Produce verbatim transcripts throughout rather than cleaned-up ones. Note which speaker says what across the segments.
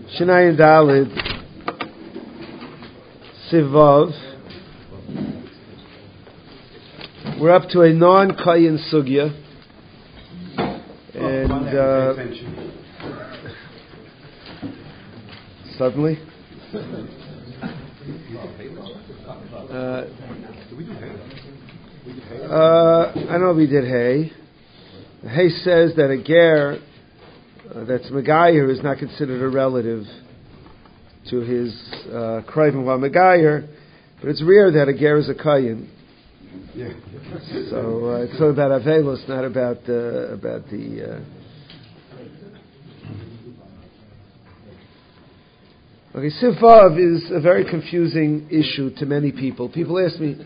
Speaker 1: Shinayin Dalid Sivav. We're up to a non-Kayin Sugya, and uh, suddenly, uh, uh, I don't know if we did Hay. Hay says that a ger uh, that's Megayer is not considered a relative to his uh, Krivim while Megayer, but it's rare that a ger is a Kayin. Yeah. So uh, it's all about Avelos, not about uh, about the. Uh... Okay, Sivav is a very confusing issue to many people. People ask me.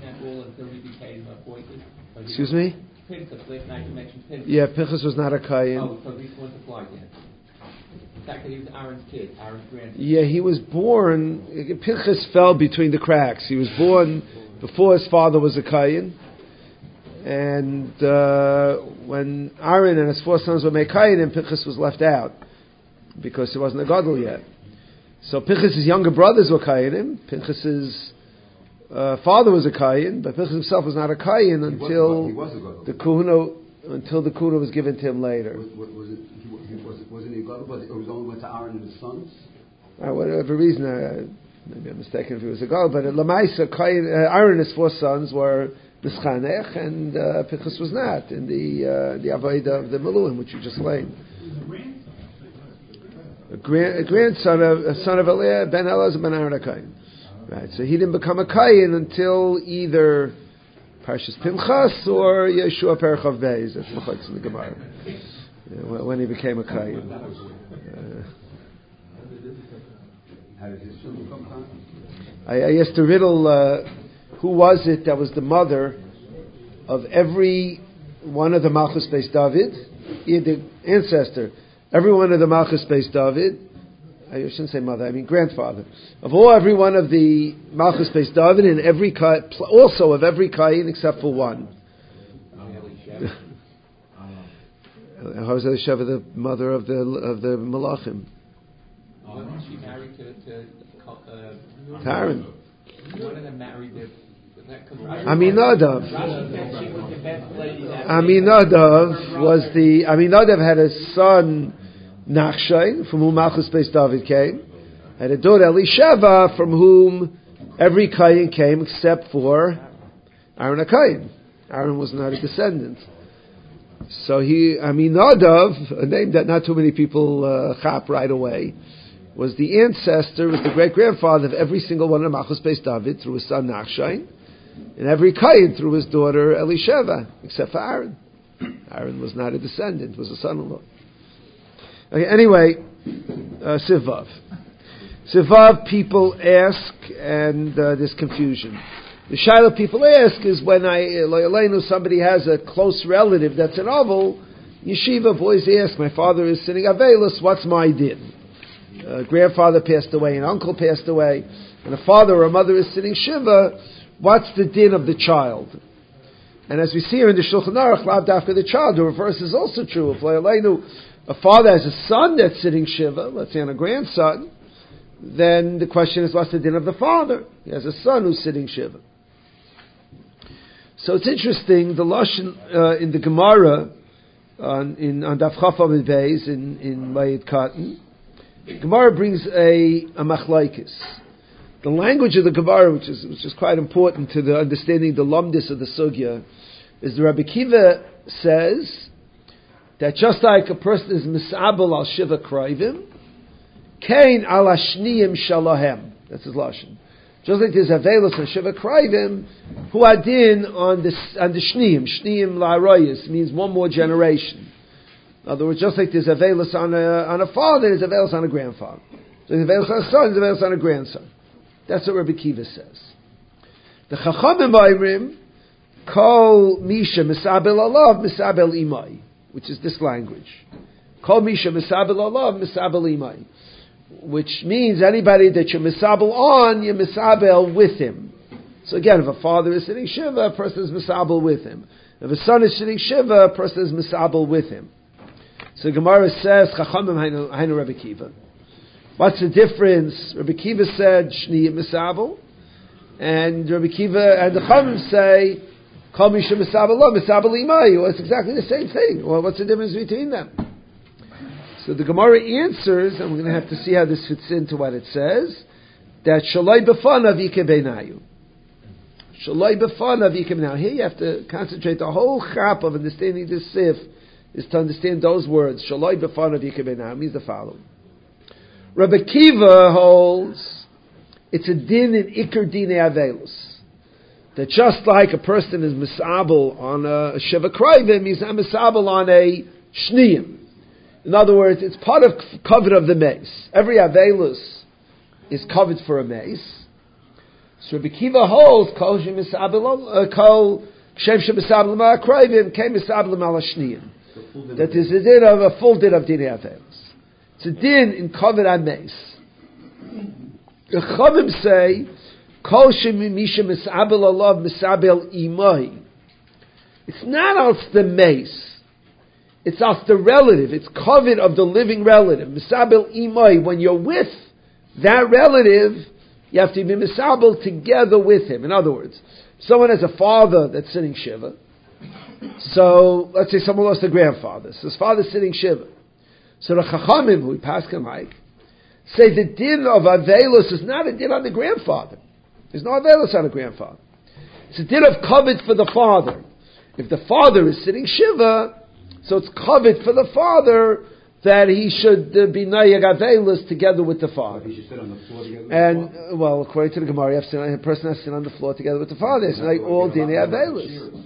Speaker 1: Excuse me. Yeah, Pinchas was not a Kayin.
Speaker 2: Oh, so these weren't applied yet. The fact that he was Aaron's kid, Aaron's grandson.
Speaker 1: Yeah, he was born. Pinchas fell between the cracks. He was born before his father was a Kayin, and uh, when Aaron and his four sons were made Kayin, Pinchas was left out because he wasn't a Gadol yet. So Pinchas' younger brothers were Kayinim. Pinchas' uh, father was a Kayin, but Pinchas himself was not a Kayin until
Speaker 3: he was a, he was
Speaker 1: the Kuhuna until the Kuhuna was given to him later.
Speaker 3: Was, was it? He, he was, wasn't he a Gadol, but it was only went to Aaron and his sons.
Speaker 1: Uh, whatever reason. Uh, Maybe I'm mistaken if he was a Gadol, but Lamaisa, Aaron and his four sons were Mischanech, and uh, Pinchas was not in the uh, the Avodah of the Meluim, which you just laid. A, grand, a grandson of a son of Eliah ben Elazar ben Aaron a Kayin. Right, so he didn't become a Kayin until either Parshas Pinchas or Yeshua Perichav Beis. That's Mechutz in the Gemara. Yeah, when he became a Kayin. Uh, I, I asked the riddle, uh, who was it that was the mother of every one of the Malchus Beis David? He had the ancestor. Every one of the Malchus Beis David, I shouldn't say mother, I mean grandfather. Of all, every one of the Malchus Beis David, and every also of every Kayin except for one. How was Elisheva the mother of the of the Malachim?
Speaker 2: Wasn't she married to, to uh,
Speaker 1: Aaron?
Speaker 2: One of them married the
Speaker 1: Aminadav. Aminadav was the Aminadav had a son Nachshon, from whom Malchus Beis David came, had a daughter Elisheva, from whom every Kayin came except for Aaron a Kayin. Aaron was not a descendant. So he Aminadav, a name that not too many people uh, chap right away, was the ancestor, was the great-grandfather of every single one of Malchus Beis David through his son Nachshon, and every Kayin through his daughter Elisheva, except for Aaron. Aaron was not a descendant, was a son-in-law. Okay, anyway, uh, Sivav. Sivav people ask, and uh, there's confusion. The Shaila people ask is when I, uh, somebody has a close relative that's an oval, yeshiva boys ask, my father is sitting Avelis, what's my din? Uh, grandfather passed away, an uncle passed away, and a father or a mother is sitting Shiva, what's the din of the child? And as we see here in the Shulchan Aruch, Lav Dafka the child, the reverse is also true. If a father has a son that's sitting Shiva, let's say on a grandson, then the question is, what's the din of the father? He has a son who's sitting Shiva. So it's interesting, the Lashon uh, in the Gemara, on, in, on Daf Chaf Amud Beis, in, in Mayit Katan, Gemara brings a, a machlaikis. The language of the Gemara, which is which is quite important to the understanding the lumdis of the sugya, is the Rabbi Kiva says that just like a person is misabel al shiva krivim, kain al ashniyim shalahem. That's his lashon. Just like there's avelos on shiva krivim, who adin on the on the shniyim. Shniyim la'arayis means one more generation. In other words, just like there's avelos on a on a father, there's avelos on a grandfather. So there's avelos on a son, there's avelos on a grandson. That's what Rabbi Kiva says. The Chachamim Oimrim call Misha Misabel Alav Misabel Imai, which is this language. Call Misha Misabel Alav Misabel Imai, which means anybody that you misabel on, you misabel with him. So again, if a father is sitting Shiva, a person is misabel with him. If a son is sitting Shiva, a person is misabel with him. So Gemara says, Chachamim Hainu Rabbi Kiva. What's the difference? Rabbi Kiva said Shniyim Misabel, and Rabbi Kiva and the Chachamim say Kol Misha Misabel Lo Misabel Imayu. Well, it's exactly the same thing. Well, what's the difference between them? So the Gemara answers, and we're going to have to see how this fits into what it says, that Shalai B'fanav Yike Beinayu. Shalai B'fanav Yike Beinayu. Here you have to concentrate. The whole chap of understanding this sif is to understand those words. Shalai B'fanav Yike Beinayu means the following. Rabbi Kiva holds it's a din in Iker Dine Avelus. That just like a person is misabel on a Sheva Krayvim, he's not misabel on a Shniyim. In other words, it's part of covered of the mace. Every Avelus is covered for a mace. So Rabbi Kiva holds Kol Shem Misabel Kol Shem Shem Misabel Ma Krayvim Kem Misabel Ma Shniyim. That is a din of a full din of Dine Avelus. It's a din in covered on mace. The Chavim say, Kol Shemimisha Misabel Alav Misabel Imai. It's not off the mace. It's off the relative. It's covered of the living relative. Misabel Imai. When you're with that relative, you have to be Misabel together with him. In other words, someone has a father that's sitting Shiva. So, let's say someone lost a grandfather. So his father's sitting Shiva. So the Chachamim, who we pass him like, say the din of Avelus is not a din on the grandfather. There's no Avelus on the grandfather. It's a din of covered for the father. If the father is sitting Shiva, so it's covered for the father that he should uh, be Nayag Avelus together with the father.
Speaker 3: He should sit on the floor together with
Speaker 1: and,
Speaker 3: the father?
Speaker 1: Uh, well, according to the Gemara, you have to sit on, a person has to sit on the floor together with the father. It's like all din Avelus.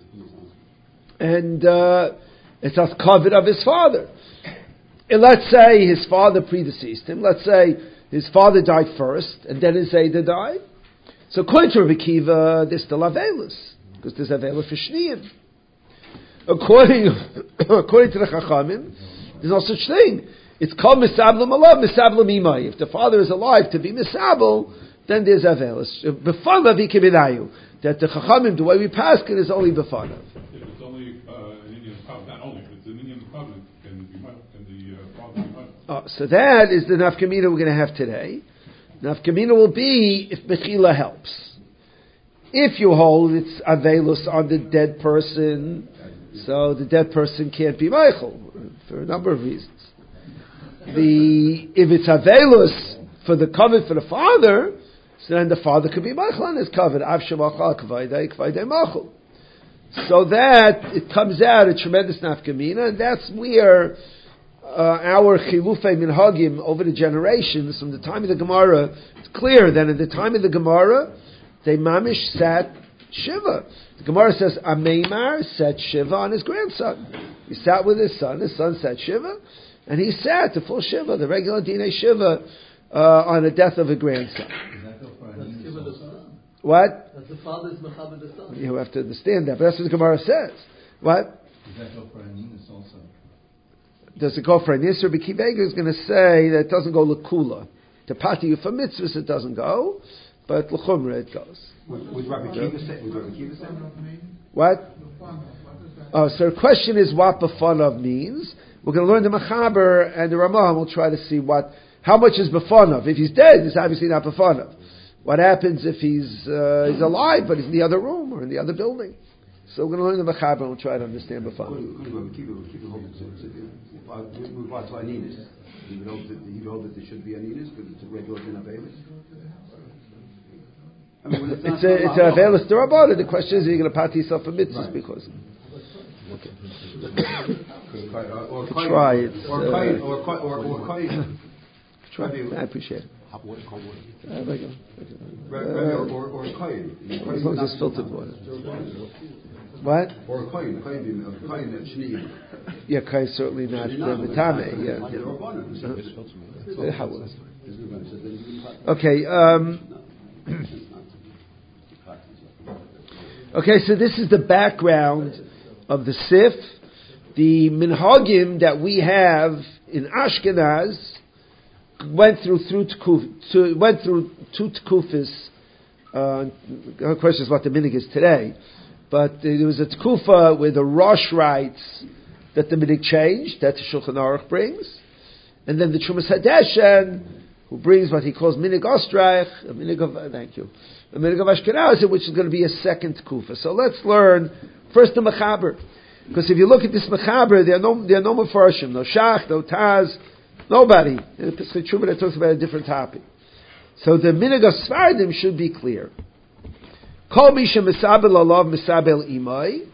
Speaker 1: And uh, it's not covered of his father. And let's say his father predeceased him. Let's say his father died first, and then his Zayda died. So according to Rabbi Kiva, there's still Avelus, because there's Avelus for Shniyim. According, according to the Chachamim, there's no such thing. It's called Misablim Alav, Misablim Imai. If the father is alive to be Misabel, then there's Avelus. B'fanav Yikibinayu. That the Chachamim, the way we pass it, is only B'fanav.
Speaker 4: If it's only uh, an Indian covenant, not only, if it's an Indian covenant, can be can the uh, father be made?
Speaker 1: Oh, so that is the nafkamina we're going to have today. Nafkamina will be if Mechila helps. If you hold it's Avelus on the dead person, so the dead person can't be Michael for a number of reasons. The if it's Avelus for the covenant for the father, so then the father could be Michael on his covenant. So that it comes out a tremendous nafkamina, and that's where uh, our chilufei minhagim over the generations, from the time of the Gemara, it's clear that at the time of the Gemara, they mamish sat Shiva. The Gemara says Ameimar sat Shiva on his grandson. He sat with his son. His son sat Shiva, and he sat the full Shiva, the regular Dinei Shiva, uh, on the death of a grandson. What?
Speaker 5: That's the father's mechaber the son.
Speaker 1: You have to understand that, but that's what the Gemara says. What?
Speaker 6: Does that go for Aninus also?
Speaker 1: Does it go for Aninus? Rabbi Kiva is going to say that it doesn't go l'kula. To pati for mitzvahs it doesn't go, but l'chumra it goes.
Speaker 3: Would, would Rabbi Kiva say? Would Rabbi Kiva say?
Speaker 1: What? Oh, so the question is what b'fanav means. We're going to learn the mechaber and the Ramah, and we'll try to see what, how much is b'fanav. If he's dead, it's obviously not b'fanav. What happens if he's uh, he's alive, but he's in the other room or in the other building? So we're going to learn the mechaber and we'll try to understand b'fanav.
Speaker 3: Rabbi Kiva would keep it hold with regard to Aninus. He would hold that he would hold that there should be Aninus because it's a regular din Avelus. I mean, it's,
Speaker 1: it's a it's a Avelus D'Rabbanan. The question is, are you going to pat yourself for mitzvahs because? Okay.
Speaker 3: or
Speaker 1: try it.
Speaker 3: Or
Speaker 1: uh,
Speaker 3: or or or
Speaker 1: try. I appreciate it.
Speaker 3: Hot water, cold water.
Speaker 1: Uh, there you go.
Speaker 3: Or or or koyin.
Speaker 1: As long as it's filtered water. What?
Speaker 3: Or koyin, koyin, koyin that's shniyim.
Speaker 1: Yeah, koyin certainly not the mitame. Yeah. yeah. Okay. Um, okay. So this is the background of the Sif. The minhagim that we have in Ashkenaz went through through to, went through two tkufis. Uh, the question is what the minig is today, but there was a tkufa where the Rosh writes that the minig changed. That the Shulchan Aruch brings, and then the Trumas Hadeshen who brings what he calls minig Ostreich, a minig of, thank you, a minig of Ashkenazim, which is going to be a second kufa. So let's learn first the Mechaber. Because if you look at this Mechaber, there are no, there are no Mefarshim, no Shach, no Taz, nobody. In the Pesach Truma that talks about a different topic. So the minig of Sfardim should be clear. Kol misha misabel alav misabel imai.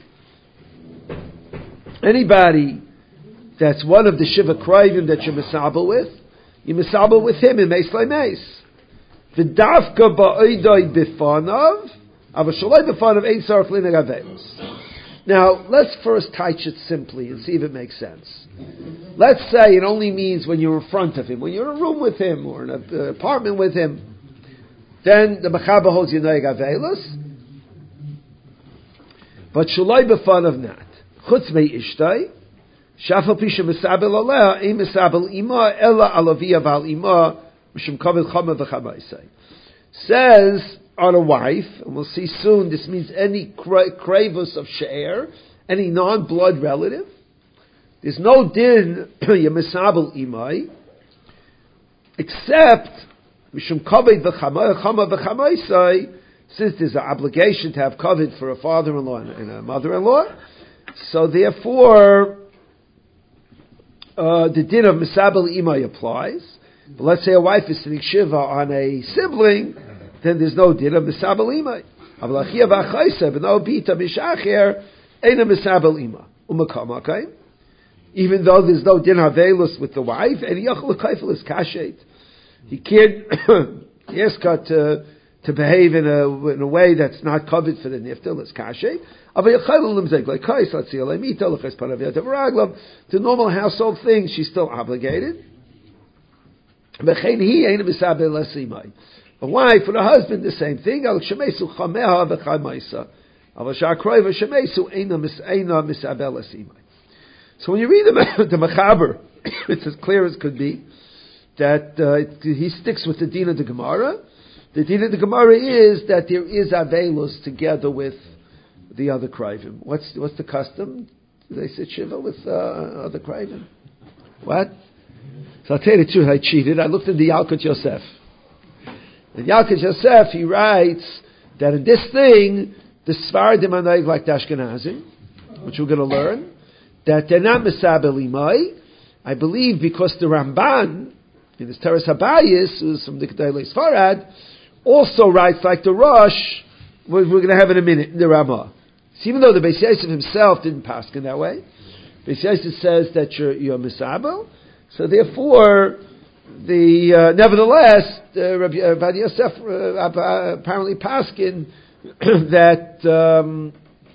Speaker 1: Anybody that's one of the Shiva Krivim that you're misabel with, you misabel with him in Meis Lemeis. V'davka ba'oidoi b'fanav, avashaloi b'fanav ein sarach linig avelos. Now, let's first touch it simply and see if it makes sense. Let's say it only means when you're in front of him, when you're in a room with him or in an apartment with him. Then the Mechaber holds you noig avelos, but shaloi b'fanav not. Chutz mei ishtai, shafal pisha misabel aleh, ein misabel ima, ella alavia val ima, mishum kavil chama v'chamaisai. Says on a wife, and we'll see soon, this means any kra- kravus of she'er, any non-blood relative. There's no din yemisabel imai, except mishum kavil chama v'chamaisai, since there's an obligation to have kavod for a father-in-law and a mother-in-law. So therefore, uh, the din of misabel imai applies. But let's say a wife is sitting shiva on a sibling, then there's no din of misabel imai. Avalachia v'achayse b'no bita mishacher eina misabel ima umakam. Okay, even though there's no din havelus with the wife, and yachol kaifel is kashet. He can't ask her to to behave in a in a way that's not covered for the niftel. It's kashet. To normal household things, she's still obligated. A wife and a husband, the same thing. So when you read the, the Mechaber, it's as clear as could be that uh, it, he sticks with the din of the Gemara. The din of the Gemara is that there is avelus together with the other krivim. What's what's the custom? Do they sit shiva with uh, other krivim? What? So I'll tell you the truth. I cheated. I looked in the Yalkut Yosef. In Yalkut Yosef, he writes that in this thing, the Sfardim are noig like the Ashkenazim, which we're going to learn, that they're not misabel imai. I believe because the Ramban in his Teres Habayis, who's from the Gedolei Sfarad, also writes like the Rosh. We're, we're going to have in a minute in the Ramah. So even though the Beis Yosef himself didn't paskin that way, Beis Yosef says that you're, you're misabel. So therefore, the uh, nevertheless, uh, Rabbi, uh, Rabbi Yosef uh, apparently paskin that um,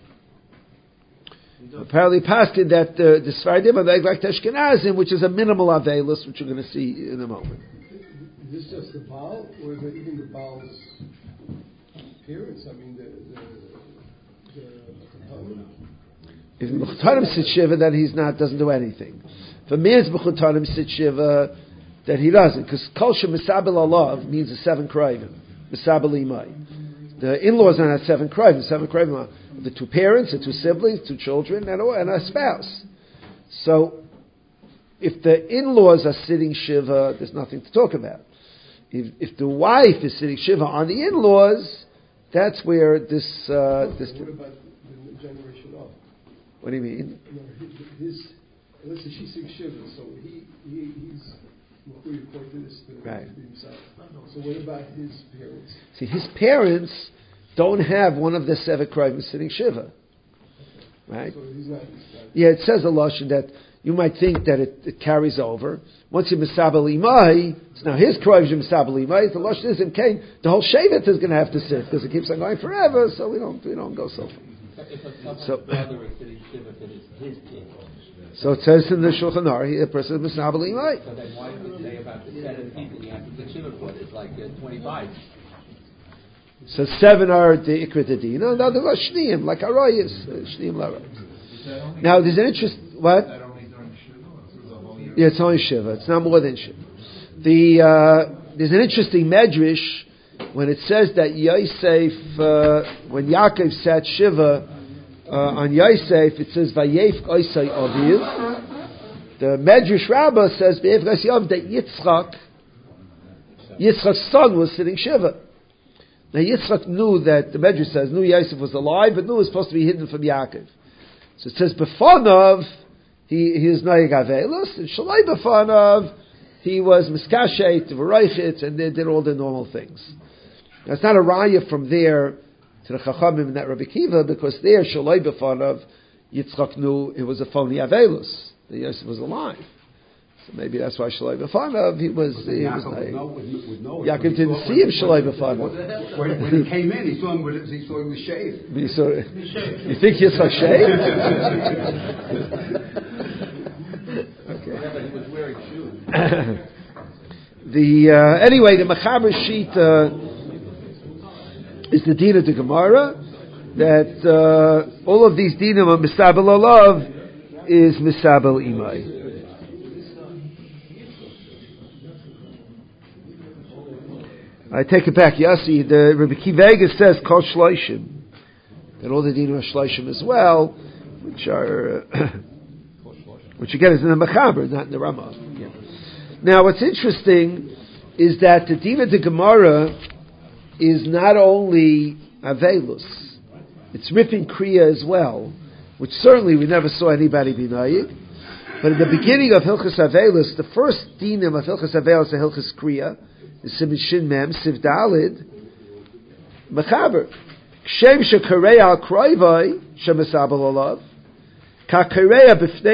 Speaker 1: apparently paskin that uh, the Sfardim are like Ashkenazim, which is a minimal avelus, which we're going to see in a moment.
Speaker 7: Is this just the Baal, or is it even the Baal's appearance? I mean, the the, the
Speaker 1: if B'chutanim sit shiva, then he's not doesn't do anything. If a man's B'chutanim sit shiva, then he doesn't, because Kol Shem Misabel Alav means the seven krivim, Misabel Imai. The in-laws are not seven krivim. Seven krivim are the two parents, the two siblings, two children, and a, and a spouse. So, if the in-laws are sitting shiva, there's nothing to talk about. If, if the wife is sitting shiva on the in-laws, that's where this... Uh, this
Speaker 7: what about the generation of?
Speaker 1: What do you mean?
Speaker 7: No, his, let's say she's sitting shiva, so he, he he's... Before you point to this to
Speaker 1: right.
Speaker 7: himself. So what about his parents?
Speaker 1: See, his parents don't have one of the seven krivim sitting shiva. Right?
Speaker 7: So he's not, he's not.
Speaker 1: Yeah, it says a lashon that you might think that it, it carries over. Once you misabel imai, it's now his krivim misabel imai. The lashon is in Cain. The whole shevet is going to have to sit because it keeps on going forever. So we don't we don't go so far.
Speaker 2: If a
Speaker 1: So,
Speaker 2: brother is sitting shiva to his, his kid.
Speaker 1: So it says in the Shulchan Aruch, a person is misabel imai.
Speaker 2: So then why does it say about the seven people you have to sit shiva for? It's like uh, twenty-five.
Speaker 1: So seven are the Ikra Dedina, and the others are Shneim, like Arayis, Shneim Larayis. Now there's an interest, what? Yeah, it's only Shiva, it's not more than Shiva. The, uh, there's an interesting medrash when it says that Yosef, uh, when Yaakov sat Shiva uh, on Yosef, it says, Vayef Oisai Aviv. The medrash Rabbah says, Vayef Oisai Aviv, that Yitzchak Yitzchak's son was sitting Shiva. Now Yitzchak knew that, the Medrash says, knew Yosef was alive, but knew it was supposed to be hidden from Yaakov. So it says, Befonov, he, he is Noyeg Avelus, and Shalai Befonov, he was Miskashet, V'roichet, and they did all the normal things. Now it's not a raya from there to the Chachamim and that Rabbi Kiva, because there, Shalai Befonov, Yitzchak knew it was a phony Avelus, that Yosef was alive. So maybe that's why Shalai Befonov, he was, he was Noyeg. Yaakov didn't see him Shalai Befonov.
Speaker 3: When, when he came in, he saw him with, he saw him with shaved.
Speaker 1: You, saw, you think Yitzchak shaved? Okay.
Speaker 2: Yeah, but he was wearing shoes.
Speaker 1: the uh, anyway, the Mechaber sheet uh, is the din of the Gemara that uh, all of these dinim of misabel olav is misabel imai. I take it back. Yasi, the Rabbi Kiva says kol shloishim, that all the dinim are shloishim as well, which are. Uh, Which again is in the Mechaber, not in the Ramah. Yeah. Now, what's interesting is that the Dina de Gemara is not only Avelus, it's ripping Kriya as well, which certainly we never saw anybody be Nayig. But at the beginning of Hilchas Avelus, the first Dinim of Hilchas Avelus and Hilchas Kriya is Siman Shin Mem, Siv Dalid, Mechaber. Kshem shekarei al kroivai, shemesabel olav. According to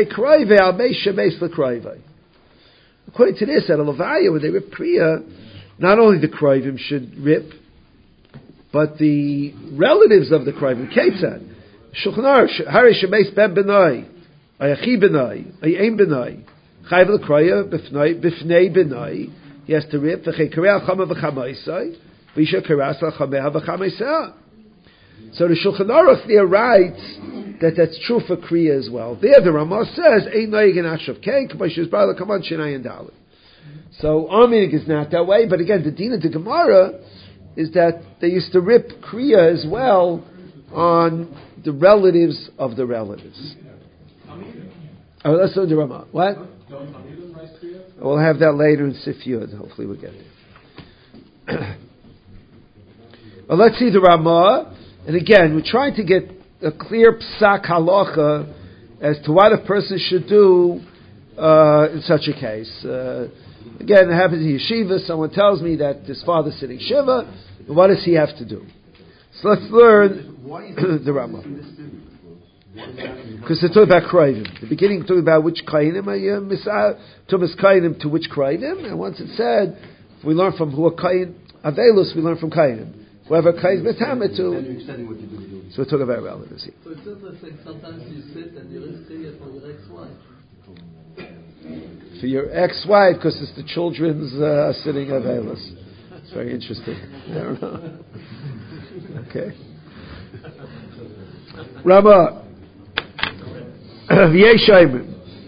Speaker 1: this, at a Levaya, when they rip Kriya, not only the Kroivim should rip, but the relatives of the Kroivim. Ketzad, Shulchan Aruch, Hari Shemeis Ben Benai, Ayachi Benai, Ayim Benai, Chayv L'Kroya B'fnei Benai. He has to rip V'chei Karei Al Chama V'chamaisai, V'isha Karas Al Chameha V'chamaisai. So the Shulchan Aruch there writes that that's true for Kriya as well. There the Ramah says, Ein Noyeg in Ashav Kei, K'bashir Zbala Kaman Shinai and Dalit. So our meaning is not that way, but again, the Dina de Gemara is that they used to rip Kriya as well on the relatives of the relatives. Oh, let's learn the Ramah. What? We'll have that later in Sif Yud. Hopefully we'll get there. Well, let's see the Ramah. And again, we're trying to get a clear psak halacha as to what a person should do uh, in such a case. Uh, again, it happens in yeshiva. Someone tells me that his father's sitting shiva. And what does he have to do? So let's learn the Rambam. Because they're talking about Kroivim. The beginning talking about which Kainim are you Tumas Kainim to which Kroivim. And once it said, if we learn from who are Kain Avelus, we learn from Kainim. Whoever Kain Betama to. So we're talking about relatives here.
Speaker 5: So it's interesting, sometimes you sit and you risk it for your ex-wife.
Speaker 1: For your ex-wife, because it's the children's uh, sitting Avelus. It's very interesting. I don't know. Okay. Rama. V'yeshayim.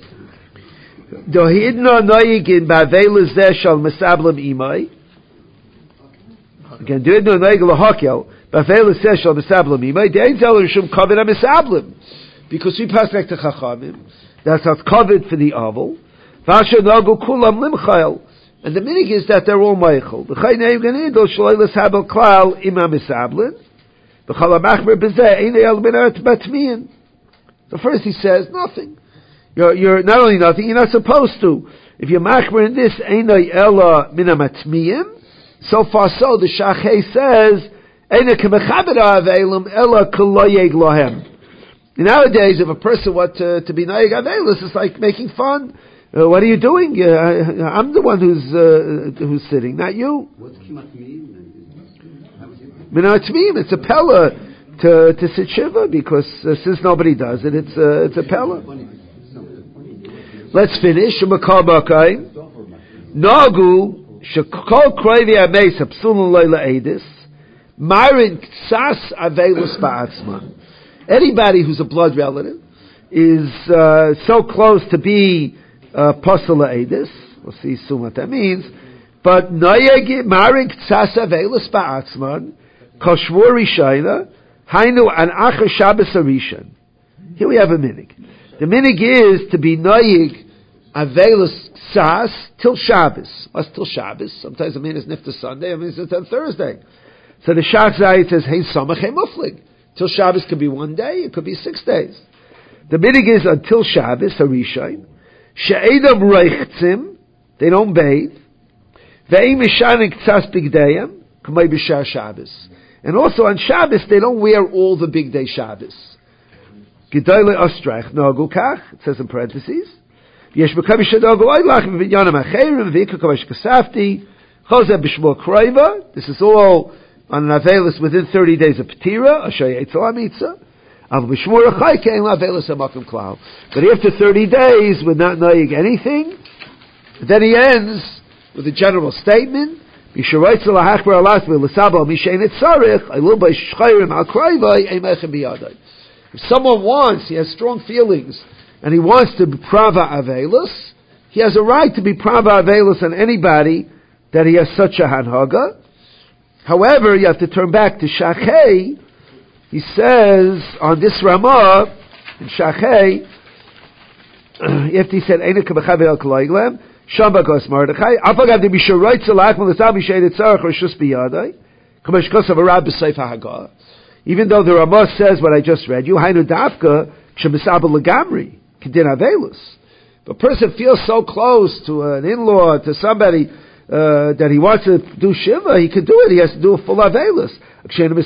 Speaker 1: Dohidna noyigin ba'avelus zeh shal mesablim imai. Again, dohidna noyig lahakel ba'avelus zeh shal mesablim imai. De'ein zel rishum kavod ha'mesablim. Because we pass back to Chachamim. That's not covered for the avel. V'asher nagu kulam limchayel. And the minig is that they're all meichel. B'chay neim ganidol shaloi l'sabel klal ima mesablin. B'chal ha'machmer b'zeh einei el minat batmiyin. So first he says nothing. You're, you're not only nothing, you're not supposed to. If you're machmer in this, einei ela minamatmiyim. So far so, the Shachei says, einei kemechaber ha'avelim ela k'loyeg lohem. Nowadays, if a person wants to, to be noyeg avelus, it's like making fun. Uh, what are you doing? Uh, I'm the one who's uh, who's sitting, not you.
Speaker 3: What's kimat mean?
Speaker 1: Minamatmiyim, it's a pella to to sit shiva because uh, since nobody does it, it's uh, it's a pella. Let's finish. Nagu shekol kroivi ameis hapsulun leila edis marin ksas avelus ba'atzman. Anybody who's a blood relative is uh, so close to be uh, pasala edis. We'll see soon what that means. But noyeg marin ksas avelus ba'atzman koshvur rishayna. Hainu an acher Shabbos Arishan. Here we have a minig. The minig is to be noyig Avelus Ksas till Shabbos. What's till Shabbos? Sometimes a man is nifta Sunday, I mean it's on Thursday. So the Shach Zayit says, Hey Samach, Hey Muflig. Till Shabbos could be one day, it could be six days. The minig is until Shabbos, Harishain. She'edam reichtzim, they don't bathe. Ve'im mishanik tzas bigdayim, k'may b'shar Shabbos. And also on Shabbos, they don't wear all the big day Shabbos. Gedoyle ostrach, nogu kach, it says in parentheses. Yesh b'kam shadagu oylach, v'vinyanam acherim, v'ikakabash kasafti, chozeh b'shmo kraiva. This is all on an Avelis within thirty days of Petira, Ashay Eitzel HaMitzah. But after thirty days, with not knowing anything, then he ends with a general statement. If someone wants, he has strong feelings, and he wants to be Prava Avelis, he has a right to be Prava Avelis on anybody that he has such a Hanhaga. However, you have to turn back to Shachei. He says on this Ramah in Shachei, if he said Einik B'Chaver El Koloiglem, Shamba Gos Mordechai, Afagav De Bisharoit Zalach Melasal B'Sheit Tzarach Rishus Biyadai, Kamash Kos of Arab B'Seif HaHagah. Even though the Ramah says what I just read you, Hainu Dafka Shemisaba Legamri Kedin Avelus. If a person feels so close to an in-law, to somebody uh, that he wants to do Shiva, he could do it. He has to do a full Avelus. But when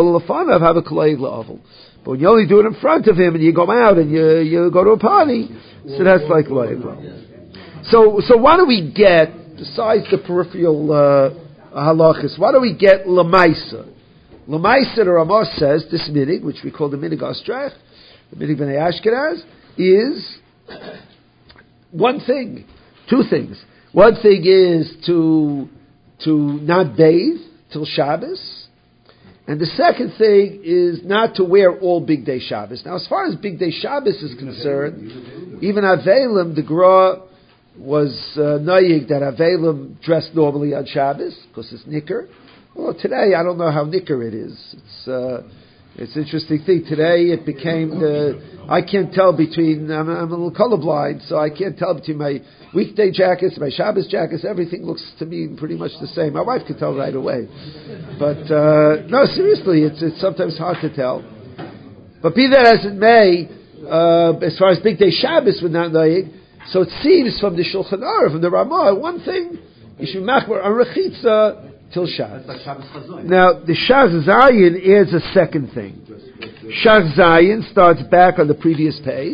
Speaker 1: you only do it in front of him and you go out and you you go to a party, so that's like loyal. So so what do we get besides the peripheral uh, halachas? What do we get lemaisa? Lemaisa, the Ramah says this minig, which we call the minig ostrach, the minig b'nei Ashkenaz, is one thing, two things. One thing is to to not bathe till Shabbos. And the second thing is not to wear all big day Shabbos. Now, as far as big day Shabbos is concerned, even Avelim, the Gra was uh, nayig that Avelim dressed normally on Shabbos because it's Nicker. Well, today I don't know how Nicker it is. It's uh, it's an interesting thing. Today it became the I can't tell between. I'm, I'm a little colorblind, so I can't tell between my weekday jackets, my Shabbos jackets. Everything looks to me pretty much the same. My wife can tell right away, but uh, no, seriously, it's it's sometimes hard to tell. But be that as it may, uh, as far as big day Shabbos with not knowing, so it seems from the Shulchan Aruch, from the Ramah, one thing you should machmer on rechitza till Shabbos. Now the Shach Zayin adds a second thing. Shach Zayin starts back on the previous page.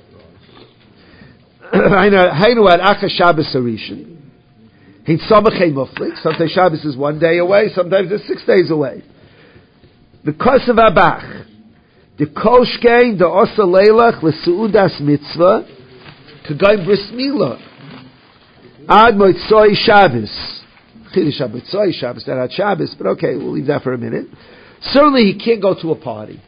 Speaker 1: Hainu ad Acha Shabbos Harishin. He's Samachei Muflik. Sometimes Shabbos is one day away. Sometimes it's six days away. The Kosev Abach. The Kolshkein the Osa Leilach LeSeudas Mitzvah K'Gaim Bris Milah Ad Moitzoi Shabbos. Chiddush HaMotzoi Shabbos, not at Shabbos, but okay, we'll leave that for a minute. Certainly he can't go to a party.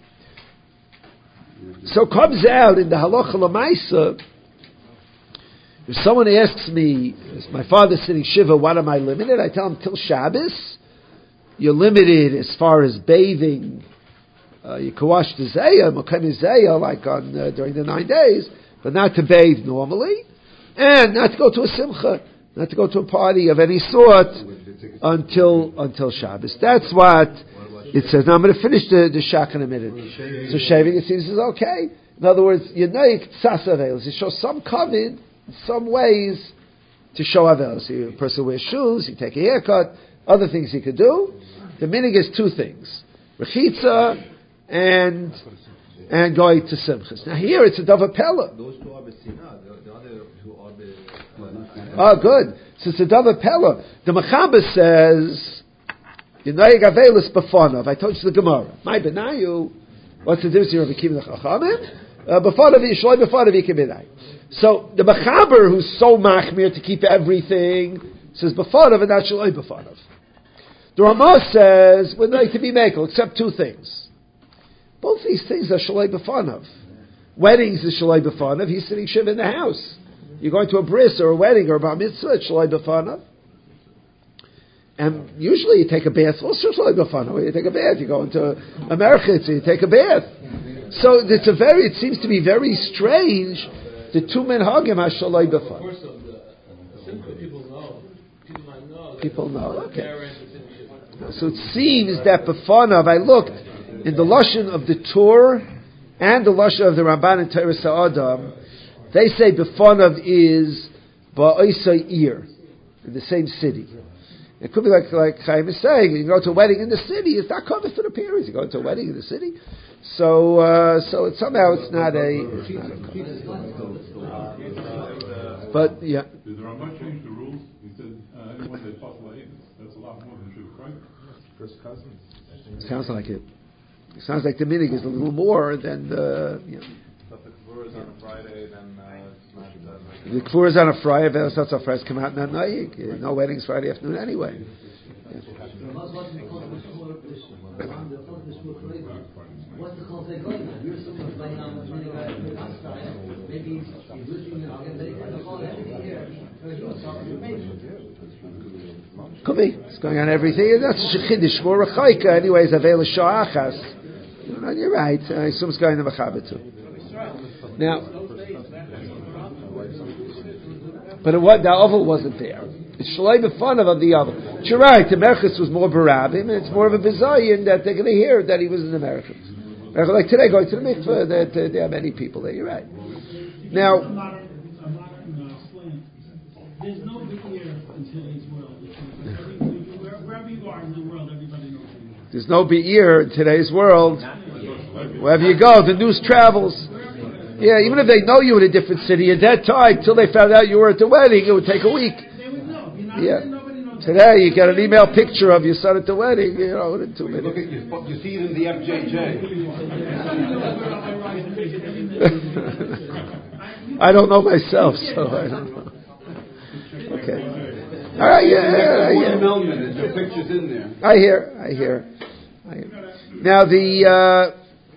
Speaker 1: So comes out in the Halacha L'Maisa, if someone asks me, is my father sitting Shiva, what am I limited? I tell him, till Shabbos, you're limited as far as bathing. Uh, you can wash the Zayah, Mokem Zayah, like on, uh, during the nine days, but not to bathe normally, and not to go to a Simcha. Not to go to a party of any sort until until Shabbos. That's what it says. Now I'm going to finish the, the shak in a minute. So shaving it seems is okay. In other words, you know you show some covet, some ways to show avelos. So a person wears shoes, you take a haircut, other things he could do. The minig is two things: rechitza and and going to simchas. Now here it's a davar pella.
Speaker 6: Those two are besina. The other two are be.
Speaker 1: Oh, good. So it's a davar pella. The Mechaber says, "You know you gavelis b'fanav." I told you the Gemara. My benayu. What's the difference here of Akim Chachamim? B'fanav yishloi b'fanav yikibinai. So the Mechaber, who's so machmir to keep everything, says b'fanav and not shloi b'fanav. The Ramah says we're not to be makel except two things. Both these things are shalei b'fanav. Weddings is shalei b'fanav. He's sitting shiv in the house. You're going to a bris or a wedding or a bar mitzvah, it's shalei b'fanav. And usually you take a bath, also shalei b'fanav. When you take a bath, you go into America, so you take a bath. So it's a very, it seems to be very strange the two minhagim hashaloi b'fanav.
Speaker 5: First of the simple people know. People might know.
Speaker 1: People know. Okay. So it seems that b'fanav, I looked in the lashon of the Torah and the lashon of the Ramban and Teres Ha'adam. They say b'fanav is ba'isai ir in the same city. It could be like like Chaim is saying, you go to a wedding in the city, it's not covered for the periods. You go to a wedding in the city, so uh, so it, somehow it's not a. It's not a but yeah.
Speaker 4: Did the Ramban change the rules? He said uh, anyone that talks about Avis, that's a lot more than Shuvah Kramer.
Speaker 6: First cousins.
Speaker 1: Sounds like it. It sounds like the minig is a little more than the. You know.
Speaker 6: But the Kavur is on a Friday, then uh, it's not. Uh,
Speaker 1: the Kavur is on a Friday, but it's not Fridays come out in that night. No weddings Friday afternoon anyway. Yeah.
Speaker 5: What's the context going on? You're someone playing on the many guys in the outside. Maybe he's losing the organ, but he's going to call every year.
Speaker 1: Could be. It's going on everything. That's Shechidish for Rechaika. Anyways, Avela Sha'achas. No, you're right. I assume it's going to Mechaber too. Now, but it was, the oval wasn't there. It's Shalai B'fanav of the oval. You're right. The Merchus was more Barabim, and it's more of a Bizayin that they're going to hear that he was in the Merchus. Like today, going to the mikveh, that uh, there are many people there. You're right. Now,
Speaker 8: there's no big ear in today's world. Wherever you are in the world, everybody knows you.
Speaker 1: There's no be'ir in today's world. Wherever you go, the news travels. Yeah, even if they know you in a different city, at that time, till they found out you were at the wedding, it would take a week.
Speaker 8: They would know.
Speaker 1: Yeah. Today, you get an email picture of your son at the wedding, you know, in two minutes.
Speaker 3: Look at you, you see it in the F J J.
Speaker 1: I don't know myself, so I don't know. Okay. All right, yeah, yeah, yeah.
Speaker 3: Melman, the picture's in there.
Speaker 1: I hear, I hear. I hear. Now the uh,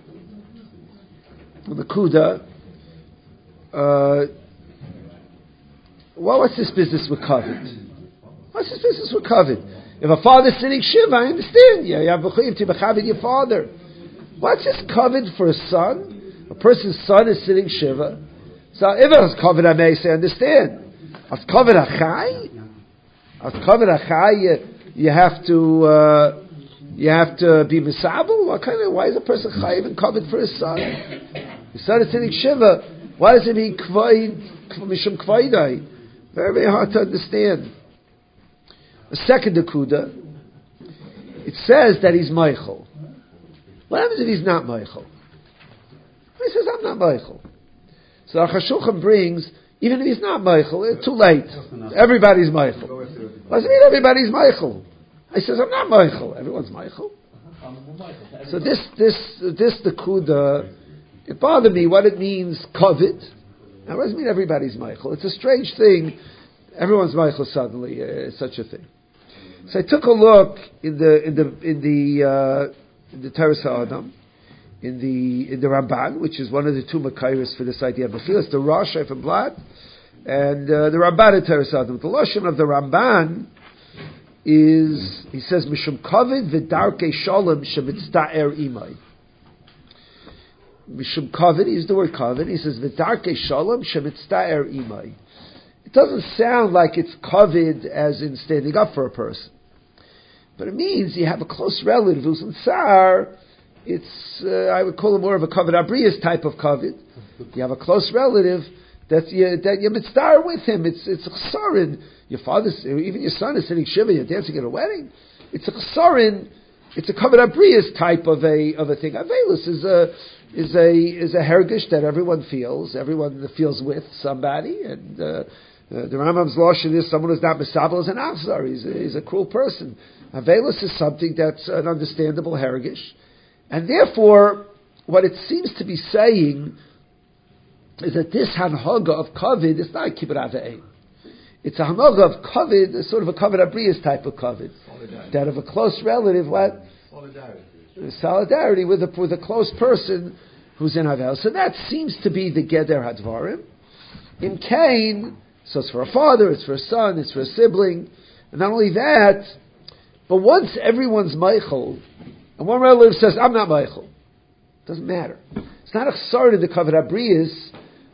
Speaker 1: the Kuda. Uh, well, what's this business with covet? What's this business with covet? If a father's sitting shiva, I understand. Yeah, you have to bechavit your father. What's this covet for a son? A person's son is sitting shiva. So if it was covet, I may say, understand. As covet achai, as covet achai, you, you have to uh, you have to be misabel. What kind of? Why is a person chayiv and covet for his son? His son is sitting shiva. Why does it mean kvaid mishum kvaidai? Very very hard to understand. The second akuda, it says that he's Michael. What happens if he's not Michael? He says, I'm not Michael. So Achashulchan brings, even if he's not Michael, it's too late. Everybody's Michael. What does it mean everybody's Michael? He says, I'm not Michael. Everyone's Michael. So this, this, this the kuda, it bothered me what it means, covet. Now, what does it mean everybody's Michael? It's a strange thing. Everyone's Michael suddenly, uh, such a thing. So I took a look in the in the in the uh, in the Teres Ha'adam, in the in the Ramban, which is one of the two Makairis for this idea of Bechila. It's the Rosh from Blatt, and uh, the Ramban in Teres Ha'adam. The lashon of the Ramban is, he says, Mishum Kavod v'darkei Shalom shemitzta'er imay. Mishum Kavod, he used the word Kavod. He says v'darkei Shalom shemitzta'er imay. It doesn't sound like it's covered as in standing up for a person. But it means you have a close relative who's in tsar. It's, uh, I would call it more of a covered abrius type of covered. You have a close relative that you, that you're mitzvah with him. It's, it's a chesaron. Your father's, even your son is sitting shiva, you're dancing at a wedding. It's a chesaron. It's a covered abrius type of a, of a thing. Avelus is a, is a, is a hergish that everyone feels. Everyone feels with somebody, and, uh, Uh, the Rambam's lashon is someone who's not misabel is an achzar. He's, he's a cruel person. Avelus is something that's an understandable hergish, and therefore, what it seems to be saying is that this hanhaga of kavod is not a kibbut avein. It's a hanhaga of kavod, sort of a kavod abrius type of kavod, that of a close relative. What solidarity, solidarity with a with a close person who's in avel. So that seems to be the geder hadvarim. In Cain. So it's for a father, it's for a son, it's for a sibling. And not only that, but once everyone's Michael, and one relative says, I'm not Michael, it doesn't matter. It's not a chsar in the Kavod Abrius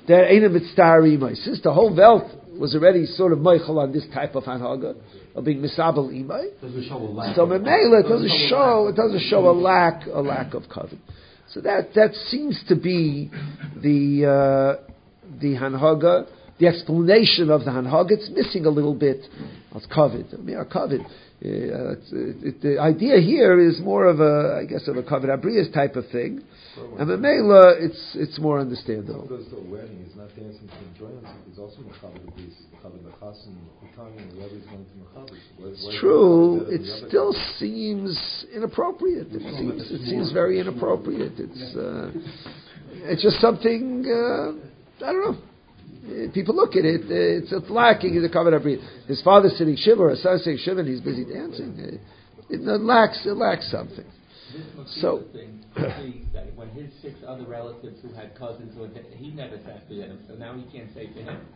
Speaker 1: There ain't a mitzvah imay. Since the whole Welt was already sort of meichel on this type of hanhaga of being misabel imay, so memela it doesn't show it doesn't show a lack a lack of kavod. So that that seems to be the uh, the hanhaga, the explanation of the hanhaga. It's missing a little bit. It's kavod. I mean, kavod. Uh, it's, it, the idea here is more of a, I guess, of a kavod abrius type of thing, and memela it's it's more understandable.
Speaker 9: Because the wedding is not dancing to enjoy himself. It's also mechavod abrius, mechavod bechas and becoming whoever is going to mechavod.
Speaker 1: It's true. It still seems inappropriate. It seems it seems very inappropriate. It's uh, it's just something uh, I don't know. People look at it; it's, it's lacking in the kavod abrius. His father's sitting shiva, or his son sitting shiva, and he's busy dancing. It, it lacks it lacks something. So.
Speaker 2: That when his six other relatives who had cousins, who had, he never sat for them, so now he can't say for him.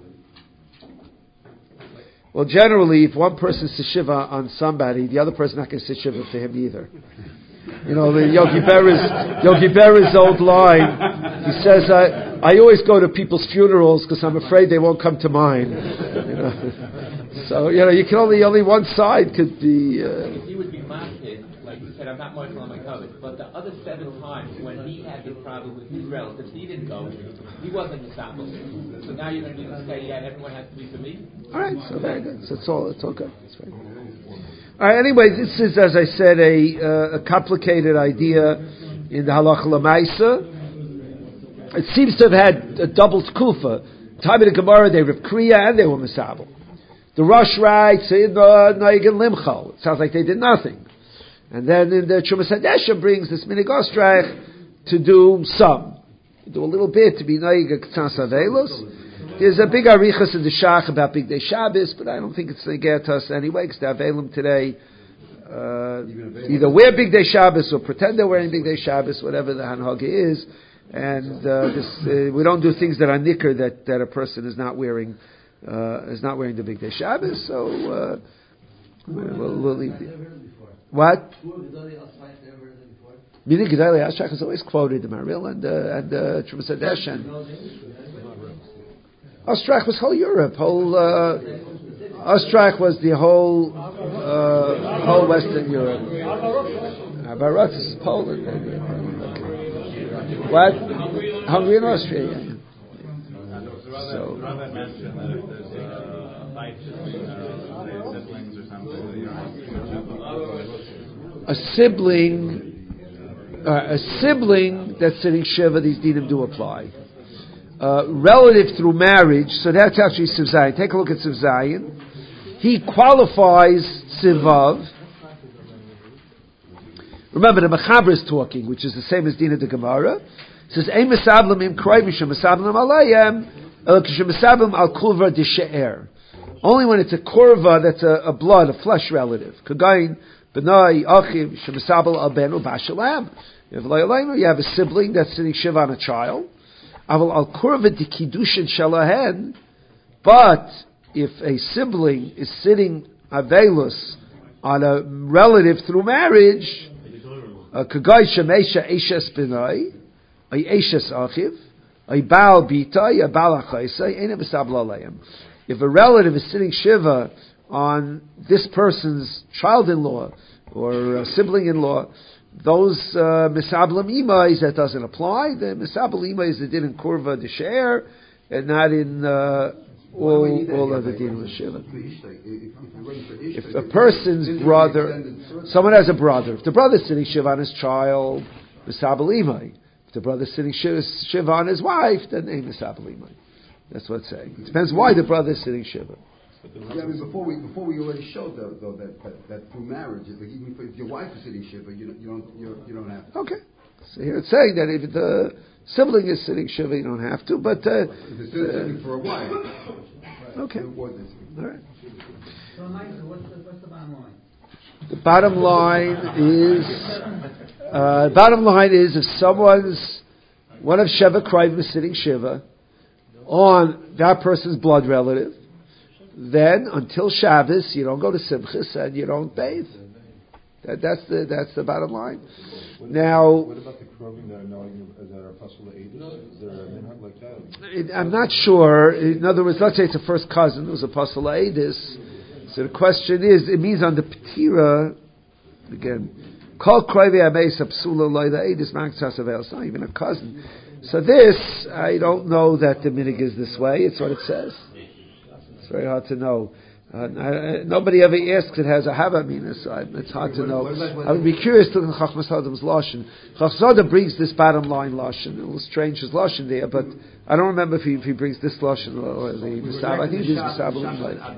Speaker 1: Well, generally, if one person says shiva on somebody, the other person not going to say shiva for him either. You know, the Yogi Berra's, Yogi Berra's old line, he says, I, I always go to people's funerals because I'm afraid they won't come to mine. You know? So, you know, you can only, only one side could be... Uh,
Speaker 2: he would be marketed, like you said, I'm not Michael on my cover, but the other seven times when he had the problem with his relatives, he didn't go, he wasn't the sample. So now you're going to say, yeah, everyone has to be for me?
Speaker 1: All right, so very good. So it's all, it's all good. It's very good. All right, anyway, this is, as I said, a, uh, a complicated idea in the Halacha L'Maisa. It seems to have had a double tkufa. Time of the Gemara, they were Kriya and they were Misabel. The Rosh writes in the Naigin Limchal. It sounds like they did nothing. And then in the Trumas Hadesha brings this Minig Ostrach to do some. Do a little bit to be Naigin K'tzas Avelos. There's a big arichas in the Shach about Big Day Shabbos, but I don't think it's going to get to us anyway, because the Avelim today uh, either wear Big Day Shabbos or pretend they're wearing Big Day Shabbos, whatever the Hanhaga is. And uh, this, uh, we don't do things that are nicker that, that a person is not wearing uh, is not wearing the Big Day Shabbos. So uh, we'll, we'll leave it. What? Minig Gedali Ashach is always quoted in Maril and uh, and uh, Trumas Hadesh and Ostrach was whole Europe. Whole uh, Ostrach was the whole uh, whole Western Europe. Baratz is Poland. What? Hungary and Austria. Yeah. So.
Speaker 6: Rabbi mentioned that if there's a fight between uh, siblings or something,
Speaker 1: a sibling, uh, a sibling that's sitting shiva, these dinim do apply. Uh, relative through marriage, so that's actually Siv Zayin. Take a look at Siv Zayin. He qualifies Sivav. Remember, the Mechaber is talking, which is the same as Dina de Gemara. It says, Ein mesablim im kroiv mishem mesablim alayim, el kishem mesablim al kulva de she'er. Only when it's a kurva that's a, a blood, a flesh relative. Kagayin, benai, achiv, shemesabel al benu bashalam. You have a sibling that's sitting shiva on a child. Aval al kurva de kiddushin shalahen. But if a sibling is sitting avelus on a relative through marriage, kagay shemesha eshes benai, a eshes achiv, a baal bita, a baal achaisa, ene mesabel alayim. If a relative is sitting shiva on this person's child-in-law or uh, sibling-in-law, those uh, misablim imais, that doesn't apply. The misablim imais that did in kurva de she'er and not in uh, all, all other din with shiva. If a person's brother, someone has a brother, if the brother's sitting shiva on his child, misablim imai. If the brother's sitting shiva, shiva on his wife, then ain't misablim imai. That's what it's saying. It depends why the brother is sitting shiva.
Speaker 3: Yeah, I mean, before we before we already showed though, though that, that that through marriage, if, even if your wife is sitting shiva, you don't you don't you don't, you don't have to.
Speaker 1: Okay. So here it's saying that if the sibling is sitting shiva, you don't have to. But uh,
Speaker 3: if it's sitting uh, for a wife.
Speaker 1: Okay.
Speaker 3: All
Speaker 1: right.
Speaker 5: So, Michael, what's the what's the bottom line?
Speaker 1: The bottom line is uh, bottom line is if someone's one of Sheva Kriv is sitting shiva on that person's blood relative, then until Shabbos you don't go to Simchas and you don't bathe. That, that's the that's the bottom line.
Speaker 9: What
Speaker 1: Now,
Speaker 9: about, what about the Krogim that are knowing that are apostle Aedis? Is there a minhag like that?
Speaker 1: it, I'm not sure. In other words, let's say it's a first cousin who's apostle Aedis. So the question is, it means on the Petira, again, Kol Kroivi Ameis Apsula Loida Aedis Magtzas Avel. It's not even a cousin. So this, I don't know that the minig is this way. It's what it says. It's very hard to know. Uh, I, nobody ever asks it has a hava mina, so I, it's hard to know. I would be curious to look at Chachmas Adam's lashon. Chachmas Adam brings this bottom line lashon. It was strange his lashon there, but I don't remember if he, if he brings this lashon or, or the Misab. I think it is Misab.
Speaker 3: What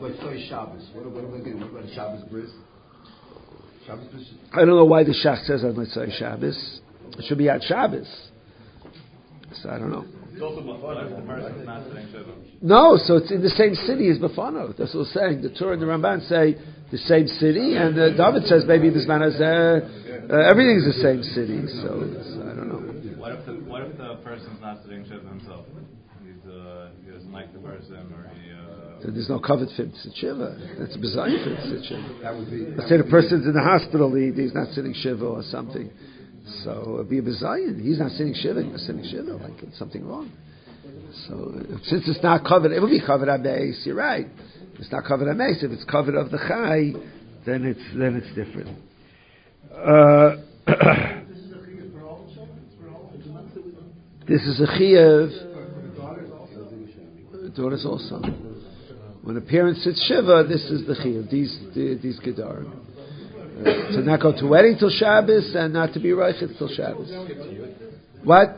Speaker 3: about Shabbos bris? Shabbos bris?
Speaker 1: I don't know why the Shach says on Mitzvah Shabbos. It should be at Shabbos. So I don't know.
Speaker 6: It's also Mafana if the person is not sitting Shiva.
Speaker 1: No, so it's in the same city as Bafano. That's what we're saying. The Torah and the Ramban say the same city, and uh, David says maybe this man has uh, uh, everything's the same city. So it's, I don't know.
Speaker 6: What if the what if the person's not sitting Shiva himself? He's uh, he doesn't like the person, or he. Uh,
Speaker 1: So there's no covered for him to sit Shiva. That's a bizarre for him to sit Shiva.
Speaker 3: That would be.
Speaker 1: Let's say the person's in the hospital, he, he's not sitting Shiva or something. So it'd be a bizarre. He's not sitting Shiva, he's not sitting Shiva. Like it's something wrong. So since it's not covered, it would be covered on base. You're right. It's not covered on base. If it's covered of the chai, then it's then it's different. Uh, this is a chiyuv. Daughters also. When a parent sits shiva, this is the chiyuv. These the, these gedarim. Uh, to not go to wedding till Shabbos and not to be reichet till Shabbos. What?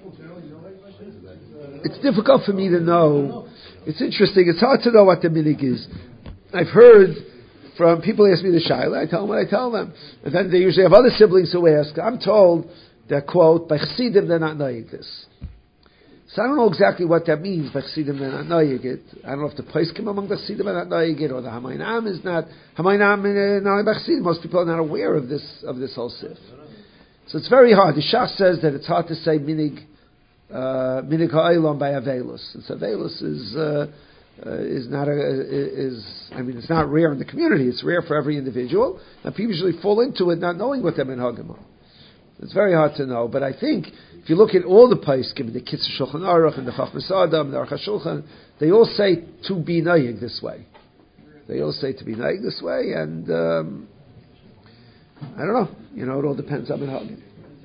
Speaker 1: It's difficult for me to know. It's interesting. It's hard to know what the minig is. I've heard from people ask me the shaila. I tell them what I tell them. And then they usually have other siblings who ask. I'm told that, quote, by chasidim they're not knowing this. So I don't know exactly what that means, by chasidim they're not knowing it. I don't know if the poskim among the chasidim are not knowing it, or the hamaynam is not. Hamaynam is not by chasidim. Most people are not aware of this, of this whole sif. So it's very hard. The Shach says that it's hard to say minig, minig ha'olam by avelus. Since avelus is uh, uh, is not a is I mean it's not rare in the community. It's rare for every individual, and people usually fall into it not knowing what they're minhagim are. It's very hard to know. But I think if you look at all the poskim, the Kitzur Shulchan Aruch and the Chachmas Adam, the Aruch HaShulchan, they all say to be nayig this way. They all say to be nayig this way, and um, I don't know. You know, it all depends on minhagim.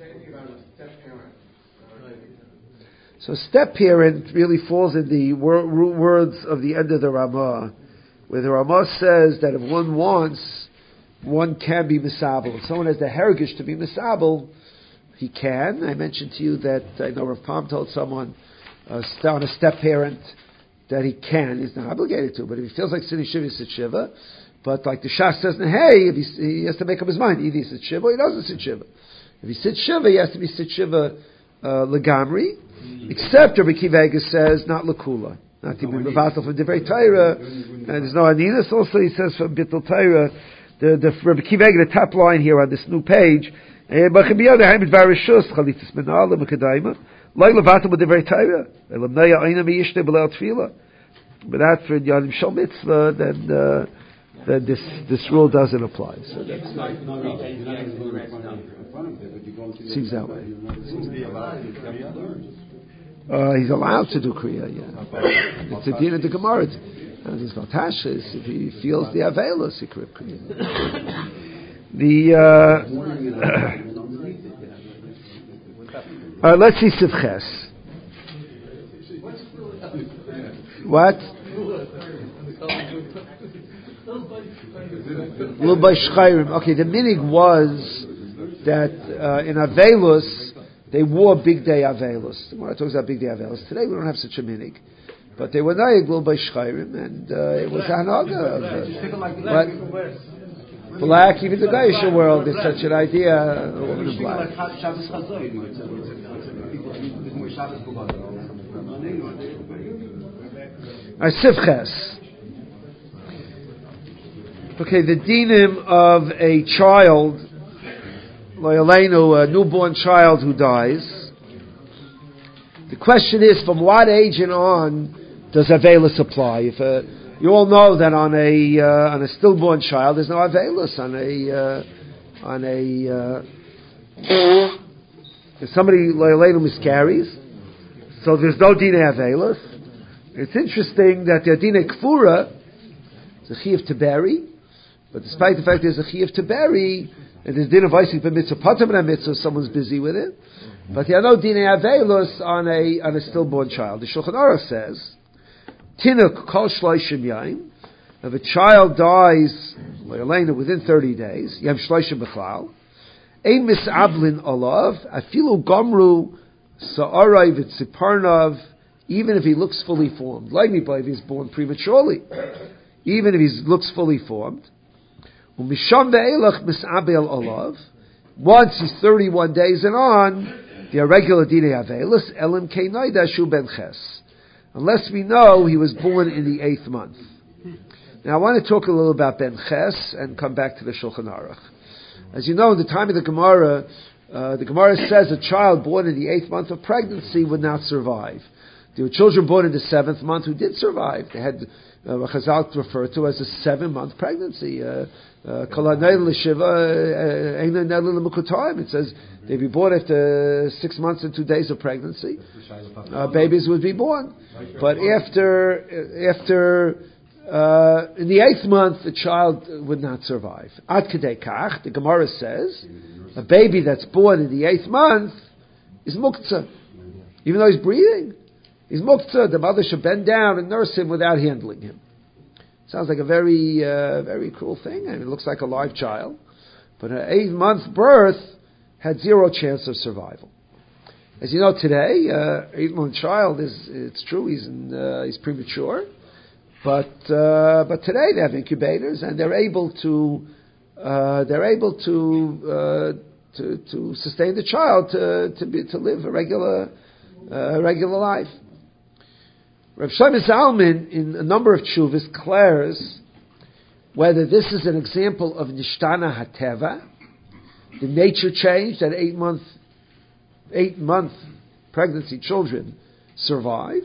Speaker 1: So step parent really falls in the wor- words of the end of the Ramah, where the Ramah says that if one wants, one can be misabel. If someone has the herigish to be misabel, he can. I mentioned to you that I know Rav Palm told someone uh, on a step parent that he can. He's not obligated to, but if he feels like sitting shiva, he sits shiva. But like the Shas says, hey, if he, he has to make up his mind. Either he sits shiva or he doesn't sit shiva. If he sits shiva, he has to be sit shiva uh, legamri. Except Rabbi Akiva Eiger says not lakula, not to be mevatel from divrei Torah, and there's no aninus. Also, he says from bittul Torah. The the Rabbi Akiva Eiger, the top line here on this new page. But that's for Yadim Shal Mitzvah, then uh, then this this rule doesn't apply. So that's not. Seems that way. Uh, he's allowed to do Kriya, yeah. It's a din of the Gemara. And there's no tashis. If he feels the Avelos, he could Kriya. The, uh, uh, let's see Sivches. What? Lubay Shchayrim. Okay, the minig was that uh, in Avelos, they wore big day Avelos. When I talk about big day Avelos, today we don't have such a minig. But they were naig Lubay Shchayrim, and uh, it was hanaga. What? Black, even the Gaisha world, there's such an idea, a woman in black. Sivches. Okay, the dinim of a child, Loyalenu, a newborn child who dies. The question is, from what age and on does Avelis apply? If a You all know that on a uh, on a stillborn child, there's no Avelis. On a uh, on a uh, if somebody later miscarries, so there's no dinei avelos. It's interesting that the dinei kfura is a chiyuv to bury, but despite the fact there's a chiyuv to bury, and there's din of Isaac b'mitzvah, patam and mitzvah, someone's busy with it. But there are no dinei avelos on a on a stillborn child. The Shulchan Aruch says, tinuk kol shloishim yaim. If a child dies within thirty days, you have shloishim b'chlal. Ein misablin olav afilu gomru sa'aray v'tziparnav. Even if he looks fully formed, like me, if he's born prematurely, even if he looks fully formed. Umisham ve'elach misabel olav. Once he's thirty-one days and on, the irregular dinei avelis elim keinayda shu ben ches, unless we know he was born in the eighth month. Now I want to talk a little about ben ches and come back to the Shulchan Aruch. As you know, in the time of the Gemara, uh, the Gemara says a child born in the eighth month of pregnancy would not survive. There were children born in the seventh month who did survive. They had uh, what Chazal referred to as a seven-month pregnancy. Uh, uh, it says they'd be born after six months and two days of pregnancy. Uh, babies would be born, but after after uh, in the eighth month, the child would not survive. Ad kedei kach, the Gemara says, a baby that's born in the eighth month is muktzah, even though he's breathing. He's muktzah. The mother should bend down and nurse him without handling him. Sounds like a very, uh, very cruel thing. I mean, it looks like a live child. But an eight-month birth had zero chance of survival. As you know, today, uh, eight-month child is, it's true, he's in, uh, he's premature. But, uh, but today they have incubators and they're able to, uh, they're able to, uh, to, to sustain the child to, to be, to live a regular, uh, regular life. Rav Shlomo Zalman, in a number of tshuvas, declares whether this is an example of nishtana hateva, the nature change that eight month, eight month pregnancy children survive,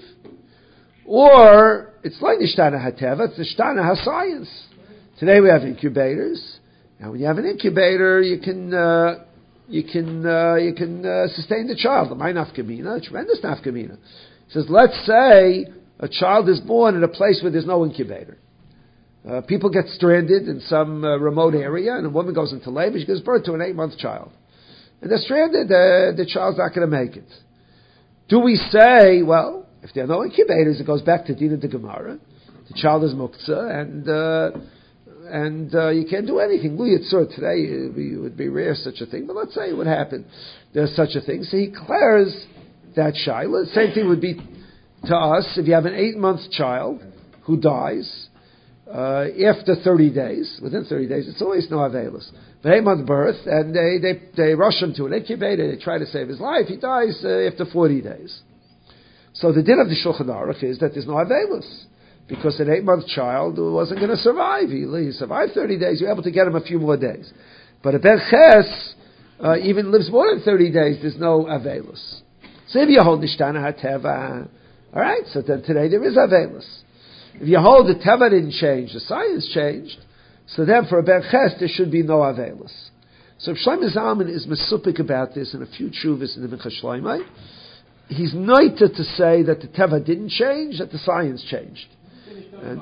Speaker 1: or it's like nishtana hateva, it's nishtana hascience. Today we have incubators, and when you have an incubator, you can uh, you can uh, you can uh, sustain the child. The nafkamina, a tremendous nafkamina. It says, let's say a child is born in a place where there's no incubator. Uh, people get stranded in some uh, remote area, and a woman goes into labor. She gives birth to an eight-month child, and they're stranded. Uh, the child's not going to make it. Do we say, well, if there are no incubators, it goes back to Dina de Gemara. The child is muktzah, and uh, and uh, you can't do anything. Lu Yitzur today it would be rare such a thing, but let's say it would happen. There's such a thing. So he declares that shaila. Same thing would be to us if you have an eight-month child who dies uh, after thirty days. Within thirty days, it's always no avelos. But eight-month birth, and they, they they rush him to an incubator. They try to save his life. He dies uh, after forty days. So the din of the Shulchan Aruch is that there's no avelos, because an eight-month child wasn't going to survive. He, he survived thirty days. You're able to get him a few more days. But a ben ches uh, even lives more than thirty days. There's no avelos. So if you hold nishtana hateva, all right. So then today there is avelos. If you hold the teva didn't change, the science changed. So then for a ben ches there should be no avelos. So if Shlomo Zalman is mesupik about this in a few tshuvas in the Minchas Shloimeh, he's noted to say that the teva didn't change, that the science changed. And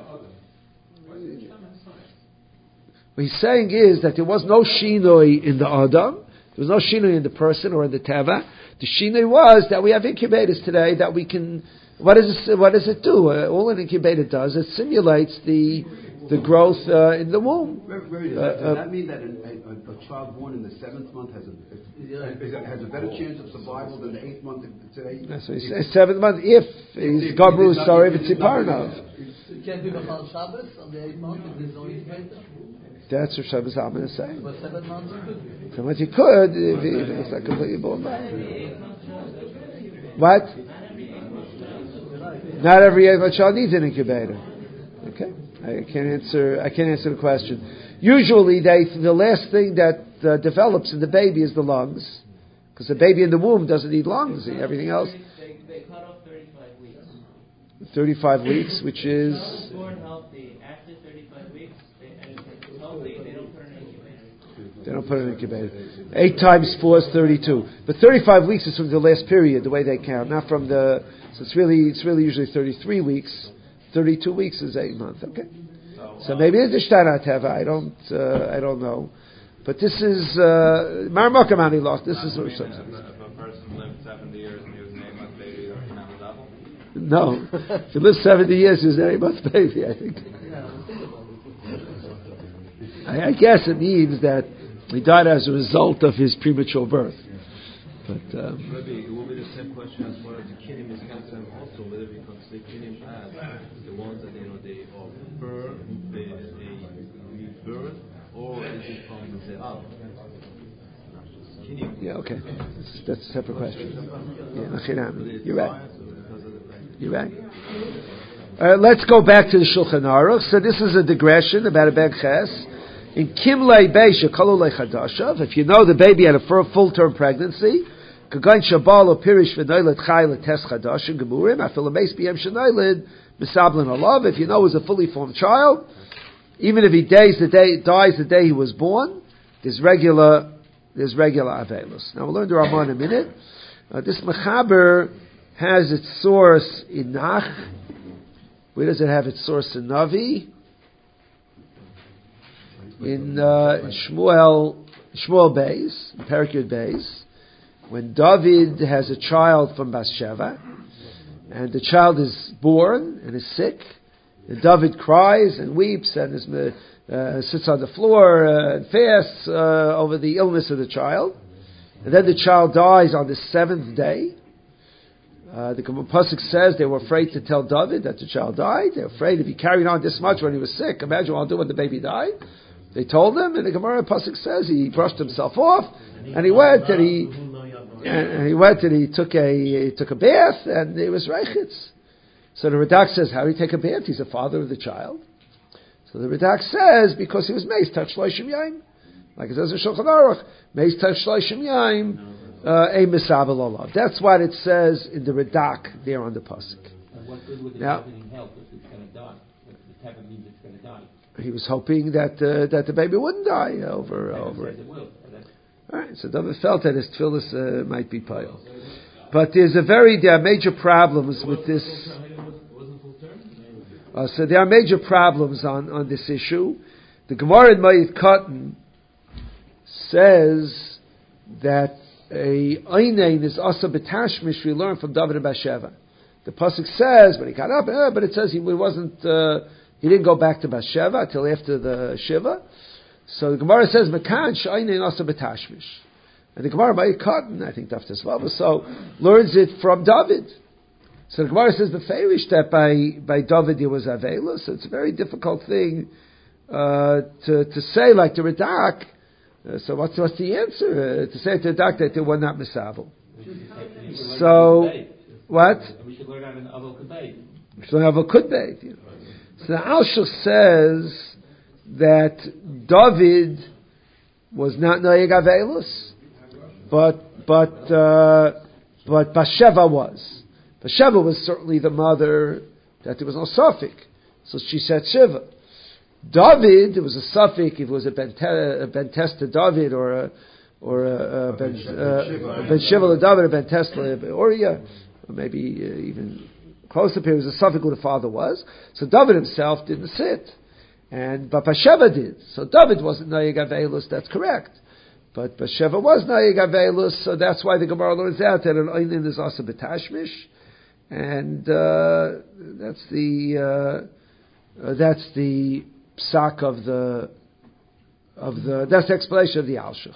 Speaker 1: what he's saying is that there was no shinoi in the Adam, there was no shinoi in the person or in the teva. The shinoi was that we have incubators today that we can. What does it, what does it do? Uh, all an incubator does, it simulates the the growth uh, in the womb.
Speaker 3: Very, very, does,
Speaker 1: uh,
Speaker 3: that, does
Speaker 1: uh,
Speaker 3: that mean that a, a, a child born in the seventh month has a has a better chance of survival than the eighth month today?
Speaker 1: That's what he says. Seventh month, if he's Gabru Sarei V'Tziparnav.
Speaker 5: It can't be B'chal Shabbos on the eighth month if there's no incubator.
Speaker 1: That's what Shlomo Zalman is saying.
Speaker 5: But seven months you could.
Speaker 1: So much he could, if, he, if it's not completely born back. What? Not every eight-month child needs an incubator. Okay, I can't answer. I can't answer the question. Usually, they the last thing that uh, develops in the baby is the lungs, because the baby in the womb doesn't need lungs. Everything else.
Speaker 10: They, they cut off thirty-five weeks.
Speaker 1: Thirty-five weeks, which is.
Speaker 10: Born healthy. After thirty-five weeks, they, and it's healthy. They don't put an incubator.
Speaker 1: They don't put it in an incubator. Eight times four is thirty-two. But thirty-five weeks is from the last period, the way they count, not from the. So it's really it's really usually thirty-three weeks. Thirty-two weeks is eight months. Okay. So maybe it's the Shtanat Teva. I don't uh, I don't know. But this is Maramokamani uh, lost. This is what
Speaker 6: if a person lived seventy years and he was an eight month baby, or can have a double?
Speaker 1: No. If you live seventy years, he was an eight month baby, I think. I, I guess it means that he died as a result of his premature birth. But um,
Speaker 9: maybe it will be the same question as far as the kinim is concerned also, whether we consider kinim as the ones that you know they are birth, they, they rebirth, or is it from the out?
Speaker 1: Yeah, okay. That's, that's a separate question. Yeah, you're right. You're right. Uh, let's go back to the Shulchan Aruch. So this is a digression about a Ben Ches. In Kimlei Beisha Kalulei Chadashav, if you know the baby had a full term pregnancy, Kagain Shabalo Pirish V'Noiled Chai L'Tes Chadashim Gemurim, Afil Ameis B'Yem Shenoiled Misablin Alav. If you know it was a fully formed child, even if he dies the day dies the day he was born, there's regular there's regular Avelos. Now we'll learn the Ramah in a minute. Uh, this Mechaber has its source in Nach. Where does it have its source in Navi? In, uh, in Shmuel, Shmuel Beis, Perikid Beis, when David has a child from Bathsheba, and the child is born and is sick, and David cries and weeps and is, uh, sits on the floor uh, and fasts uh, over the illness of the child, and then the child dies on the seventh day. Uh, the Pasuk says they were afraid to tell David that the child died. They were afraid if he carried on this much when he was sick, imagine what I'll do when the baby died. They told him, and the Gemara Pasuk says he brushed himself off, and he went and he and he went and he took a he took a bath, and it was reichitz. So the Radak says, how did he take a bath? He's a father of the child. So the Radak says because he was meis touch shloishim yaim, like it says in Shulchan Aruch, meis touch shloishim yaim, a misabel olav. That's what it says in the Radak there on the Pasuk.
Speaker 2: And what good would the
Speaker 1: now,
Speaker 2: help if it's going to die? The Teva means it's going to die.
Speaker 1: He was hoping that uh, that the baby wouldn't die over over it.
Speaker 2: Will.
Speaker 1: All right, so David felt that his tefillas uh, might be pile, but there's a very there are major problems with this. Uh, so there are major problems on, on this issue. The Gemara in Mayit Katan says that a einain is also betashmish. We learn from David and Bathsheba. The pasuk says when he got up, uh, but it says he wasn't. Uh, He didn't go back to Bathsheba until after the Shiva. So the Gemara says, Mekan Sha'inin Asa B'Tashmish. And the Gemara by Cotton, I think Daftas Vava, so learns it from David. So the Gemara says, B'Feirish, that by, by David he was Avela. So it's a very difficult thing uh, to, to say, like the Radak. Uh, so what's, what's the answer? Uh, to say to the Radak that they were not Misabel. So, what?
Speaker 2: We should learn out in Avol Kudbeit.
Speaker 1: We should learn Avol Kudbeit, you know. So the Alshich says that David was not Noyeg Avelus, but but uh, but Bathsheba was. Bathsheba was certainly the mother that there was no suffix, so she said Shiva. David, there was a suffix if it was a Ben, Te, a ben Testa David or a or a, a Ben uh, Ben Shiva David or Ben Testa or yeah, or maybe uh, even. Close up here was a suffix who the father was. So David himself didn't sit. And but Bathsheba did. So David wasn't Nayeg Avelus, that's correct. But Bathsheba was Nayeg Avelus, so that's why the Gemara learns out that an Einin is also Betashmish. And uh, that's the uh, uh, that's the psak of the of the that's the explanation of the Alshich.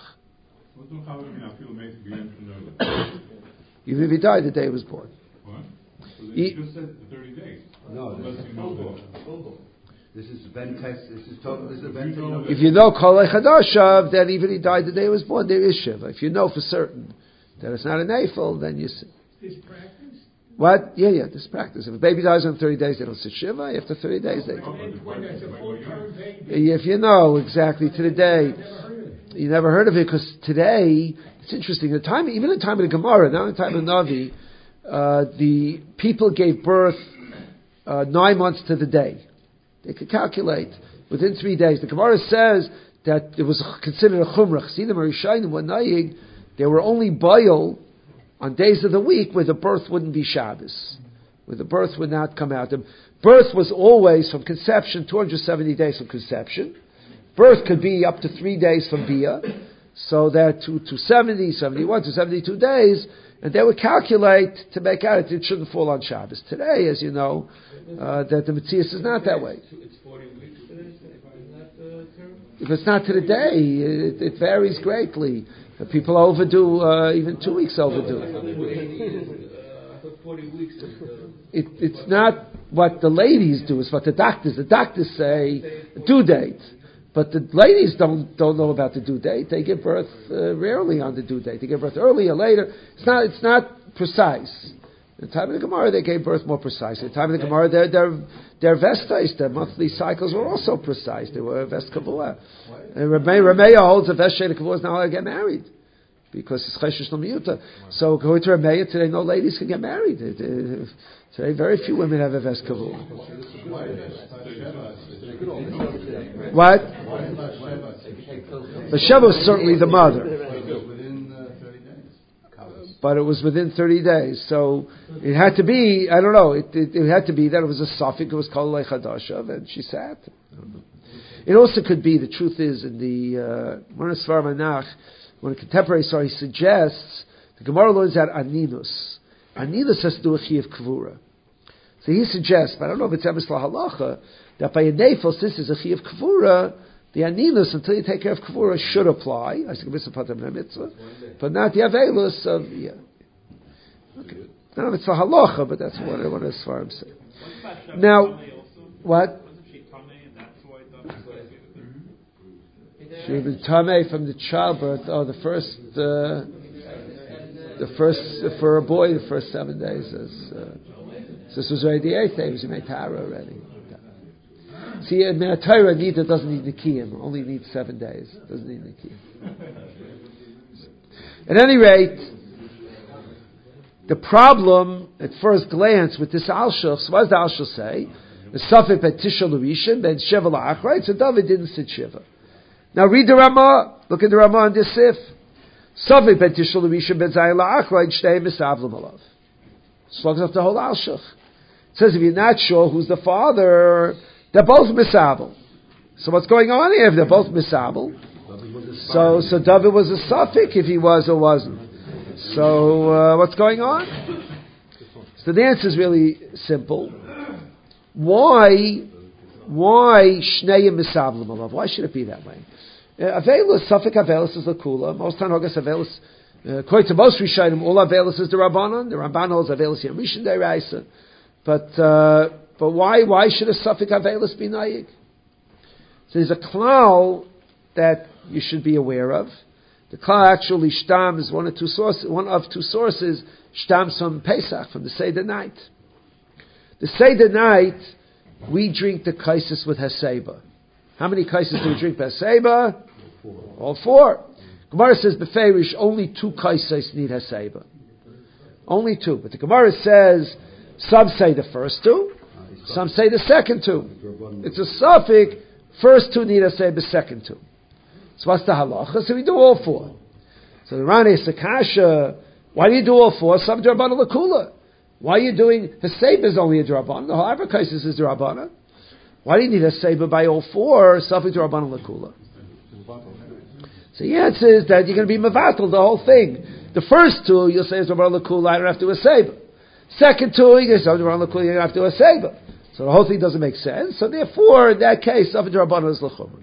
Speaker 1: Even if he died the day he was born.
Speaker 4: You just said the thirty days.
Speaker 3: No, this is full. This is Ben Test. This is total. This is Ben Test.
Speaker 1: If you know Kolei Chadashav, then even he died the day he was born, there is Shiva. If you know for certain that it's not an Eiffel, then you sit.
Speaker 8: This practice?
Speaker 1: What? Yeah, yeah, this practice. If a baby dies on thirty days, they don't sit Shiva. After thirty days, they do. If you know exactly to the day, you never heard of it because today, it's interesting. The time, even the time of the Gemara, not in the time of Navi, Uh, the people gave birth uh, nine months to the day. They could calculate within three days. The Gemara says that it was considered a chumrah. Chassidim Rishayim were nayig, they were only boil on days of the week where the birth wouldn't be Shabbos, where the birth would not come out. The birth was always from conception, two hundred seventy days from conception. Birth could be up to three days from Bia, so that to, to seventy, seventy-one, to seventy-two days, and they would calculate to make out it, it shouldn't fall on Shabbos. Today, as you know, uh, that the Metzias is not that way.
Speaker 9: It's forty weeks today, is that the term?
Speaker 1: If it's not to the day, it, it varies greatly. People overdo, uh, even two weeks overdue.
Speaker 9: I thought forty weeks is the...
Speaker 1: It, it's not what the ladies do, it's what the doctors, the doctors say, due date. But the ladies don't don't know about the due date. They give birth uh, rarely on the due date. They give birth early or later. It's not it's not precise. In the time of the Gemara, they gave birth more precise. In the time of the Gemara, their their their vestais, their monthly cycles were also precise. They were vest kavua. And Rameya holds a vest shade of kavua is not allowed to get married because it's cheshish l'miyuta. So according to Rameya today, no ladies can get married. It, it, today, very few women have a vest kavua. What? But Sheva was certainly the mother. But it was within thirty days. So it had to be, I don't know, it, it, it had to be that it was a suffix, it was called Leichadashav, and she sat. It also could be, the truth is, in the Moreh Svar Manach, when a contemporary story suggests, the Gemara learns that Aninus. Aninus has to do with Chiyuv Kvura. So he suggests, but I don't know if it's Emes LaHalacha, that by a nefos, this is a Chiyuv Kvura, the Aninus, until you take care of Kvura, should apply. I think it's a mitzvah, but not the Avelus of, yeah. Okay. I don't know if it's a halacha, but that's what I want to as far as say. Now, what? She was tamei from the childbirth. Oh, the first, uh, the first uh, for a boy, the first seven days. Is, uh, so this was already the eighth day. She made tara already. See, in the Torah, Nida doesn't need Nikiyim. Only needs seven days. Doesn't need Nikiyim. At any rate, the problem at first glance with this Alshach, so what does the Alshach say? The Safek bet Tisha L'Rishon, ben Sheva L'Achrayt, so David didn't sit Shiva. Now read the Ramah. Look at the Ramah on this Sif. Safek bet Tisha L'Rishon, ben Zayin L'Achrayt, Shtei Misavlim Alav. Slugs up the whole Alshach. It says if you're not sure who's the father, they're both Misabel. So what's going on here? If they're both Misabel, so so David was a Safek if he was or wasn't. So uh, what's going on? So the answer is really simple. Why, why Shnei Misablim Alav? Why should it be that way? Avelus, Safek Avelus is Lakula. Most Tanogas Avelus, according to most Rishonim, all Avelus is the Rabbanon. The Rabbanon holds Avelus Yom Rishon Deiraisa. But uh, but why why should a Safek Avelus be Nayig? So there's a klal that you should be aware of. The klal actually shtam is one of two sources. One of two sources shtams from Pesach, from the Seder night. The Seder night, we drink the kaisis with Haseba. How many kaisis do we drink with Haseba? All four. Gemara says beferish only two kaisis need Haseba. Only two. But the Gemara says some say the first two, some say the second two. It's a suffix. First two need Haseba, second two. So what's the halacha? So we do all four. So the Rani Sakasha, why do you do all four? Some Drabana Lakula. Why are you doing Haseba is only a Drabana? The whole Abrakasis is Drabana. Why do you need Haseba by all four? Safik Drabana Lakula. So the answer is that you're going to be Mavatal, the whole thing. The first two, you'll say is Drabana Lakula, I don't have to Haseba. Second two, you say Drabana Lakula, you don't have to Haseba. So the whole thing doesn't make sense. So therefore, in that case, Safik Drabana is Lachumra.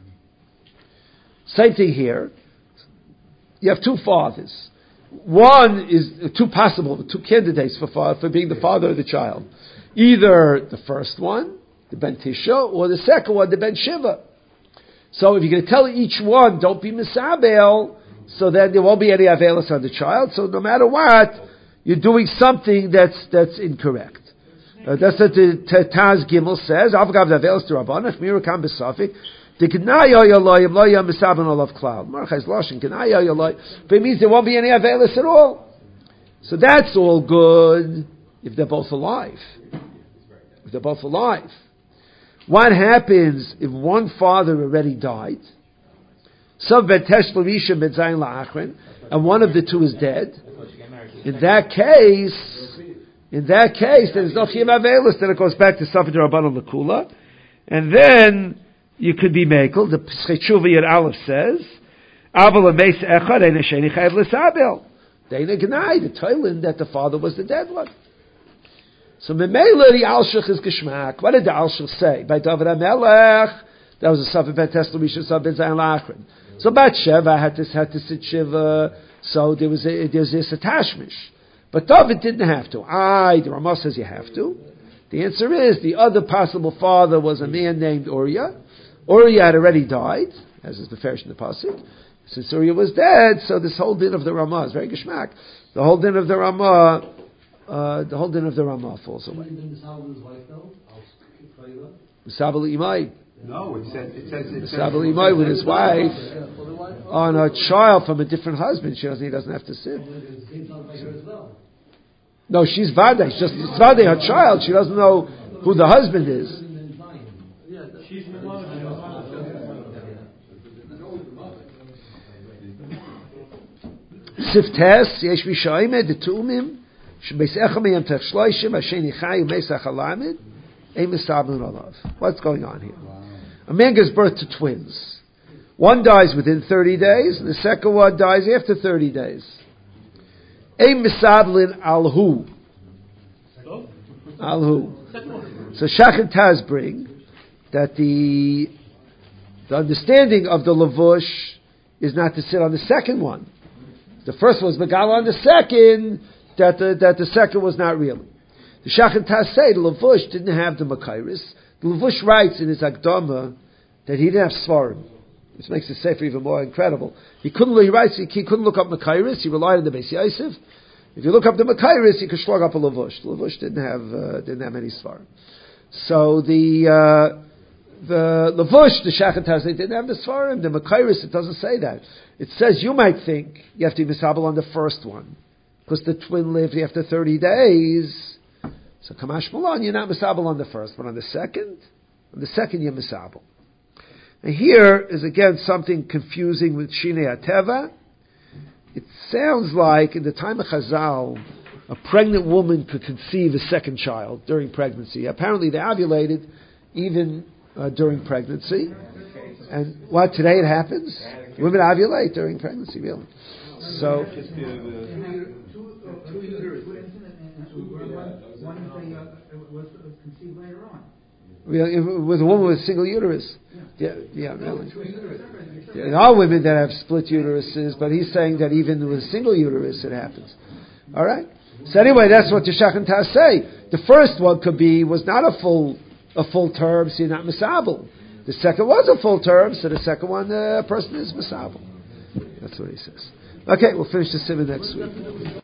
Speaker 1: Same thing here. You have two fathers. One is two possible, two candidates for father, for being the father of the child. Either the first one, the Ben Tisha, or the second one, the Ben Shiva. So if you're going to tell each one, don't be Misabel, so then there won't be any Avelis on the child. So no matter what, you're doing something that's that's incorrect. Uh, that's what the Taz Gimel says. Avgav Avelis to Rabbanah, Mirakam Besafik. The Gnaya Yolayim Loya Misaban Olav Cloud. Marchais Lashon Gnaya Yolayim. But it means there won't be any Avelis at all. So that's all good if they're both alive. If they're both alive. What happens if one father already died? Sub betesh l'risha medzayin la'achrin, and one of the two is dead. In that case, in that case, there's no chiyuv avelis. Then it goes back to Safed Rabbanan L'Kula, and then you could be makel. The Pesach Tshuva Yud Aleph says, "Aval ameis echad ein sheni chayav l'sabel." They deny the toilin that the father was the dead one. So Memela the Alshich is Geshmak. What did the Alshich say? By David HaMelech, that was a Safed betesh l'risha Safed zayin la'achrin. So Bathsheba had to had to sit shiva. So there was a, there was this attachment. But David didn't have to. I, the Ramah says you have to. The answer is, the other possible father was a man named Uriah. Uriah had already died, as is the Farish in the Pasuk. Since Uriah was dead, so this whole din of the Ramah is very geshmak. The whole din of the Ramah, uh, the whole din of the Ramah falls away. Misabel Imai.
Speaker 3: No, it says it says it says
Speaker 1: Misabel Imai with his wife on a child from a different husband. She doesn't. He doesn't have to sit. No, she's Vade. She's just it's Vade, her child. She doesn't know who the husband is. Siftes yesh mishayim de tuumim shbeis echem yem tech shloishim asheni chay umeisach alamed ein misabel alav. What's going on here? A man gives birth to twins. One dies within thirty days, and the second one dies after thirty days. Ein misablin alhu. Alhu. So Shach and Taz bring that the the understanding of the lavush is not to sit on the second one. The first was Megala on the second, that the, that the second was not really. The Shach and Taz say the lavush didn't have the Makairis. The lavush writes in his Akdama that he didn't have Svarim, which makes the Sefer even more incredible. He couldn't, he writes, he, he couldn't look up Makairis, he relied on the Beis Yosef. If you look up the Makairis, you could slug up a lavush. The lavush didn't have, uh, didn't have any Svarim. So the, uh, the lavush, the Shach and Taz, they didn't have the Svarim. The Makairis, it doesn't say that. It says you might think you have to be misabel on the first one, because the twin lived after thirty days. So Kamash Malon, you're not misabel on the first, but on the second, on the second you're misabel. And here is again something confusing with Shinei Ateva. It sounds like in the time of Chazal, a pregnant woman could conceive a second child during pregnancy. Apparently they ovulated even uh, during pregnancy. And what, today it happens? Women ovulate during pregnancy, really. So, with a woman with a single uterus. Yeah, yeah, really. There are women that have split uteruses, but he's saying that even with a single uterus it happens. All right. So anyway, that's what the Shach and Taz say. The first one could be was not a full a full term, so you're not misabel. The second was a full term, so the second one, the uh, person is misabel. That's what he says. Okay, we'll finish the simon next week.